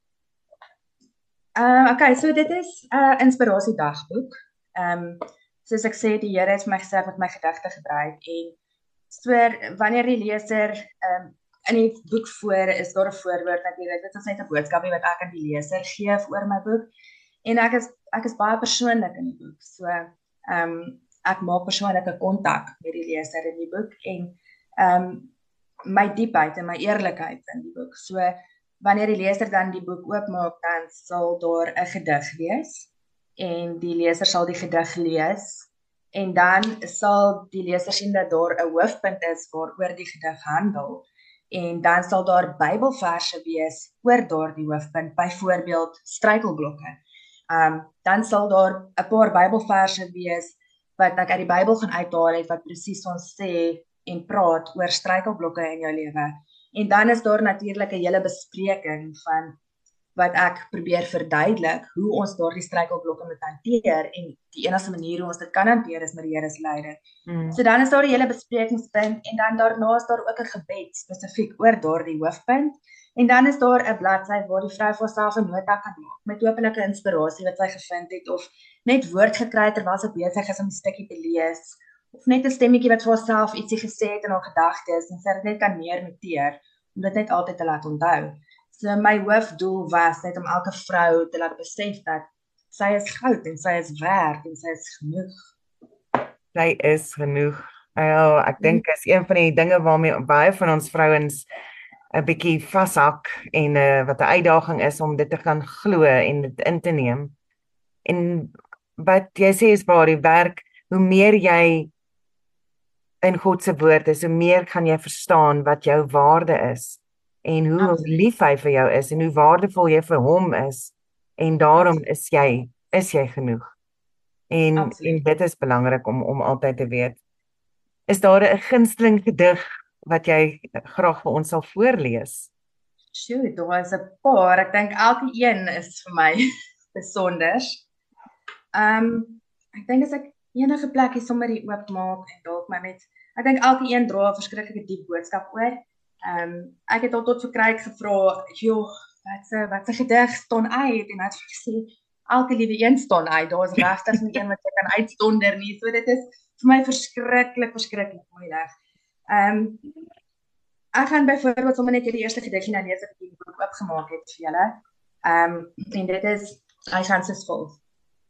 Uh okay, so dit is 'n uh, inspirasie dagboek. Um soos ek sê, die Here het my gesê wat my gedigte gebruik en so wanneer die leser um in die boek voor is daar 'n voorwoord natuurlik. Dit is net 'n boodskapie wat ek aan die leser gee oor my boek. En ek is ek is baie persoonlik in die boek. So um ek maak persoonlike kontak met die leser in die boek en um my diepheid en my eerlikheid in die boek. So wanneer die leser dan die boek oopmaak, dan sal daar 'n gedig wees en die leser sal die gedig lees en dan sal die leser sien dat daar 'n hoofpunt is waaroor die gedig handel en dan sal daar Bybelverse wees oor daardie hoofpunt, byvoorbeeld struikelblokke. Um dan sal daar 'n paar Bybelverse wees wat ek uit die Bybel gaan uithaal het wat presies ons sê en praat oor struikelblokke in jou lewe. En dan is daar natuurlik 'n hele bespreking van wat ek probeer verduidelik hoe ons daardie struikelblokke moet hanteer en die enigste manier hoe ons dit kan hanteer is met die Here se leiding. Mm. So dan is daar 'n hele besprekingspunt en dan daarna is daar ook 'n gebed spesifiek oor daardie hoofpunt en dan is daar 'n bladsy waar die vrou vir haarself 'n nota kan maak met hopelike inspirasie wat sy gevind het of net woord gekry terwyl sy besig is om 'n stukkie te lees of net 'n stemmetjie wat vir haarself ietsie gesê het in haar gedagtes en sy dit net kan neernoteer om dit net altyd te laat onthou. So my hoofdoel was net om elke vrou te laat besef dat sy is goud en sy is werd en sy is genoeg. Sy is genoeg. Ja, ek dink is een van die dinge waarmee baie van ons vrouens 'n bietjie vashak en uh, wat 'n uitdaging is om dit te gaan glo en dit in te neem. En wat jy sê is waar die werk, hoe meer jy in God se woord is, hoe meer gaan jy verstaan wat jou waarde is. En hoe Absoluut. lief hy vir jou is en hoe waardevol jy vir hom is en daarom Absoluut. is jy is jy genoeg. En, en dit is belangrik om om altyd te weet. Is daar 'n gunsteling gedig wat jy graag vir ons sal voorlees? Sjoe, daar is 'n paar. Ek dink elke een is vir my besonder. Ehm um, ek dink as ek enige plekkie sommer hier oopmaak en dalk maar net ek dink elke een dra 'n verskriklike diep boodskap oor. Ehm um, ek het al tot vir Craig gevra, "Joh, wat se wat se gedig staan uit?" En hy het gesê, "Elke liewe een staan uit. Daar is regtig nie een wat jy kan uitstonder nie." So dit is vir my verskriklik, verskriklik moeilik. Ehm um, ek gaan byvoorbeeld sommer net die eerste gediggie nou lees wat ek die boek oopgemaak het vir julle. Ehm um, en dit is hy gaan soos volg.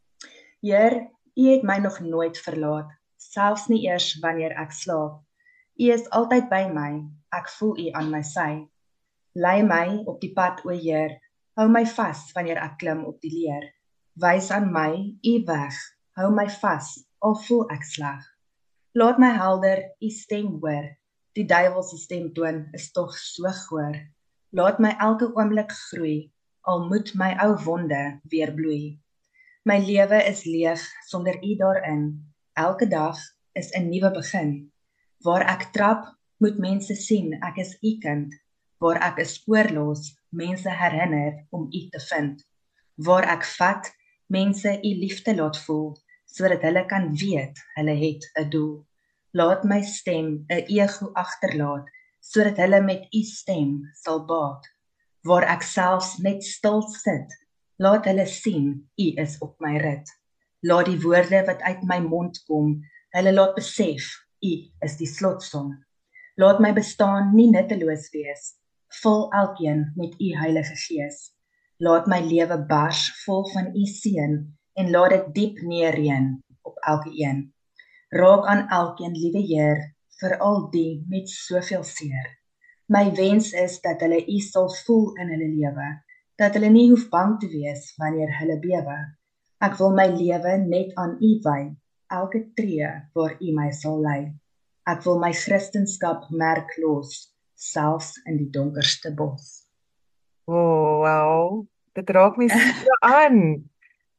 Heer, U het my nog nooit verlaat, selfs nie eers wanneer ek slaap. U is altyd by my, ek voel U aan my sy. Lei my op die pad, o Heer, hou my vas wanneer ek klim op die leer. Wys aan my U weg, hou my vas, al voel ek sleg. Laat my helder U stem hoor, die duiwel se stemtoon is tog so goor. Laat my elke oomblik groei, al moet my ou wonde weer bloei. My lewe is leeg sonder U daarin, elke dag is 'n nuwe begin. Waar ek trap, moet mense sien ek is U kind. Waar ek 'n spoor los, mense herinner om U te vind. Waar ek vat, mense U liefde laat voel, sodat hulle kan weet hulle het 'n doel. Laat my stem 'n ego agterlaat, sodat hulle met U stem sal baat. Waar ek selfs net stil sit, laat hulle sien U is op my rit. Laat die woorde wat uit my mond kom, hulle laat besef U is die slotsom. Laat my bestaan nie nutteloos wees, vul elkeen met U Heilige Gees. Laat my lewe bars vol van U seën en laat dit diep neerreën op elke een. Raak aan elkeen, liewe Heer, veral die met soveel seer. My wens is dat hulle U sal voel in hulle lewe, dat hulle nie hoef bang te wees wanneer hulle bewe. Ek wil my lewe net aan U wy, elke tree waar U my sal lei. Ek wil my Christenskap merk los, selfs in die donkerste bos. Oh, wow, dit raak my so aan.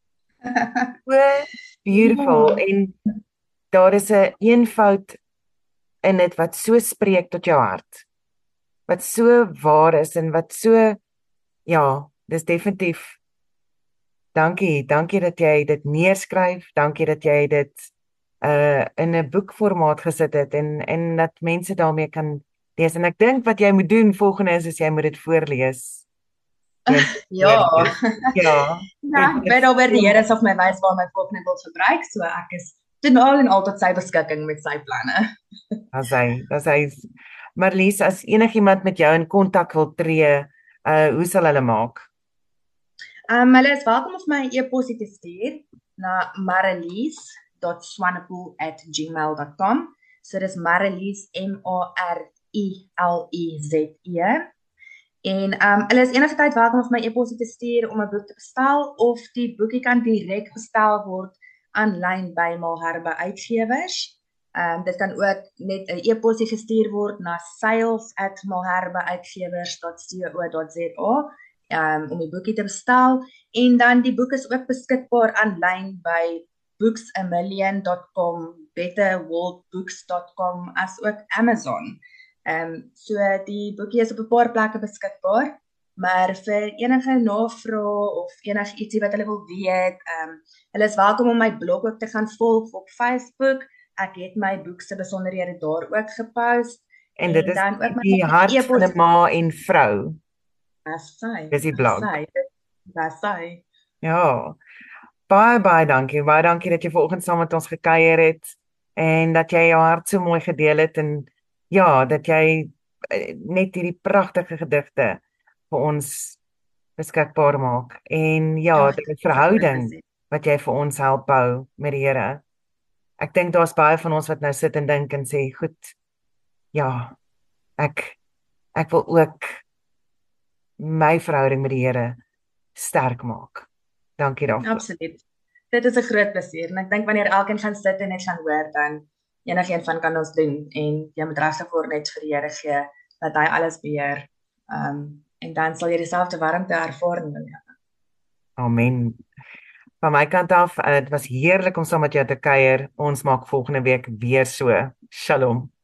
So beautiful, Ja. en daar is 'n eenvoud in dit wat so spreek tot jou hart, wat so waar is en wat so, ja, dis definitief. Dankie, dankie dat jy dit neerskryf, dankie dat jy dit uh in 'n boekformaat gesit het en en dat mense daarmee kan lees. En ek dink wat jy moet doen volgende is, is jy moet dit voorlees. Jy, Ja. ja. Ja, ek weet alweer die Here sal my wys waar my volgende wil gebruik, so ek is totaal en al tot sy beskikking met sy planne. As hy, as hy Marlies, as enigiemand met jou in kontak wil tree, uh hoe sal hulle maak? Um, hulle is welkom om my e-posie te stuur na marelies dot swanepoel at gmail dot com. So dis Marelies, M A R I L I Z E. En um, hulle is enige tyd welkom om my e-posie te stuur om 'n boek te bestel, of die boekie kan direk bestel word aanlyn by Malherbe Uitgewers. Um, dit kan ook net 'n e-posie gestuur word na sales at malherbe uitgewers dot co dot za um, om die boekie te bestel. En dan die boek is ook beskikbaar aanlyn by books a million dot com, better world books dot com, as ook Amazon. Um, so die boekie is op 'n paar plekke beskikbaar, maar vir enige navrae of enige ietsie wat hulle wil weet, um, hulle is welkom om my blog ook te gaan volg op Facebook. Ek het my boek se besonderhede daar ook gepost. En dit is dan ook my die hart van 'n ma en vrou. Dis sy. Dis die blog. Dis sy. Ja. Baie baie dankie. Baie dankie dat jy vanoggend saam met ons gekuier het en dat jy jou hart so mooi gedeel het, en ja, dat jy net hierdie pragtige gedigte vir ons beskikbaar maak. En ja, die verhouding wat jy vir ons help bou met die Here. Ek dink daar's baie van ons wat nou sit en dink en sê, goed, ja, ek ek wil ook my verhouding met die Here sterk maak. Dankie daarvoor. Absoluut. Dit is 'n groot plesier, en ek dink wanneer elkeen gaan sit en net gaan hoor, dan enigeen van kan ons doen, en jy moet regtig voor net vir die Here gee dat hy alles beheer. Um, en dan sal jy dieselfde warmte ervaar in jou lewe. Amen. Van my kant af, dit was heerlik om saam met jou te kuier. Ons maak volgende week weer so. Shalom.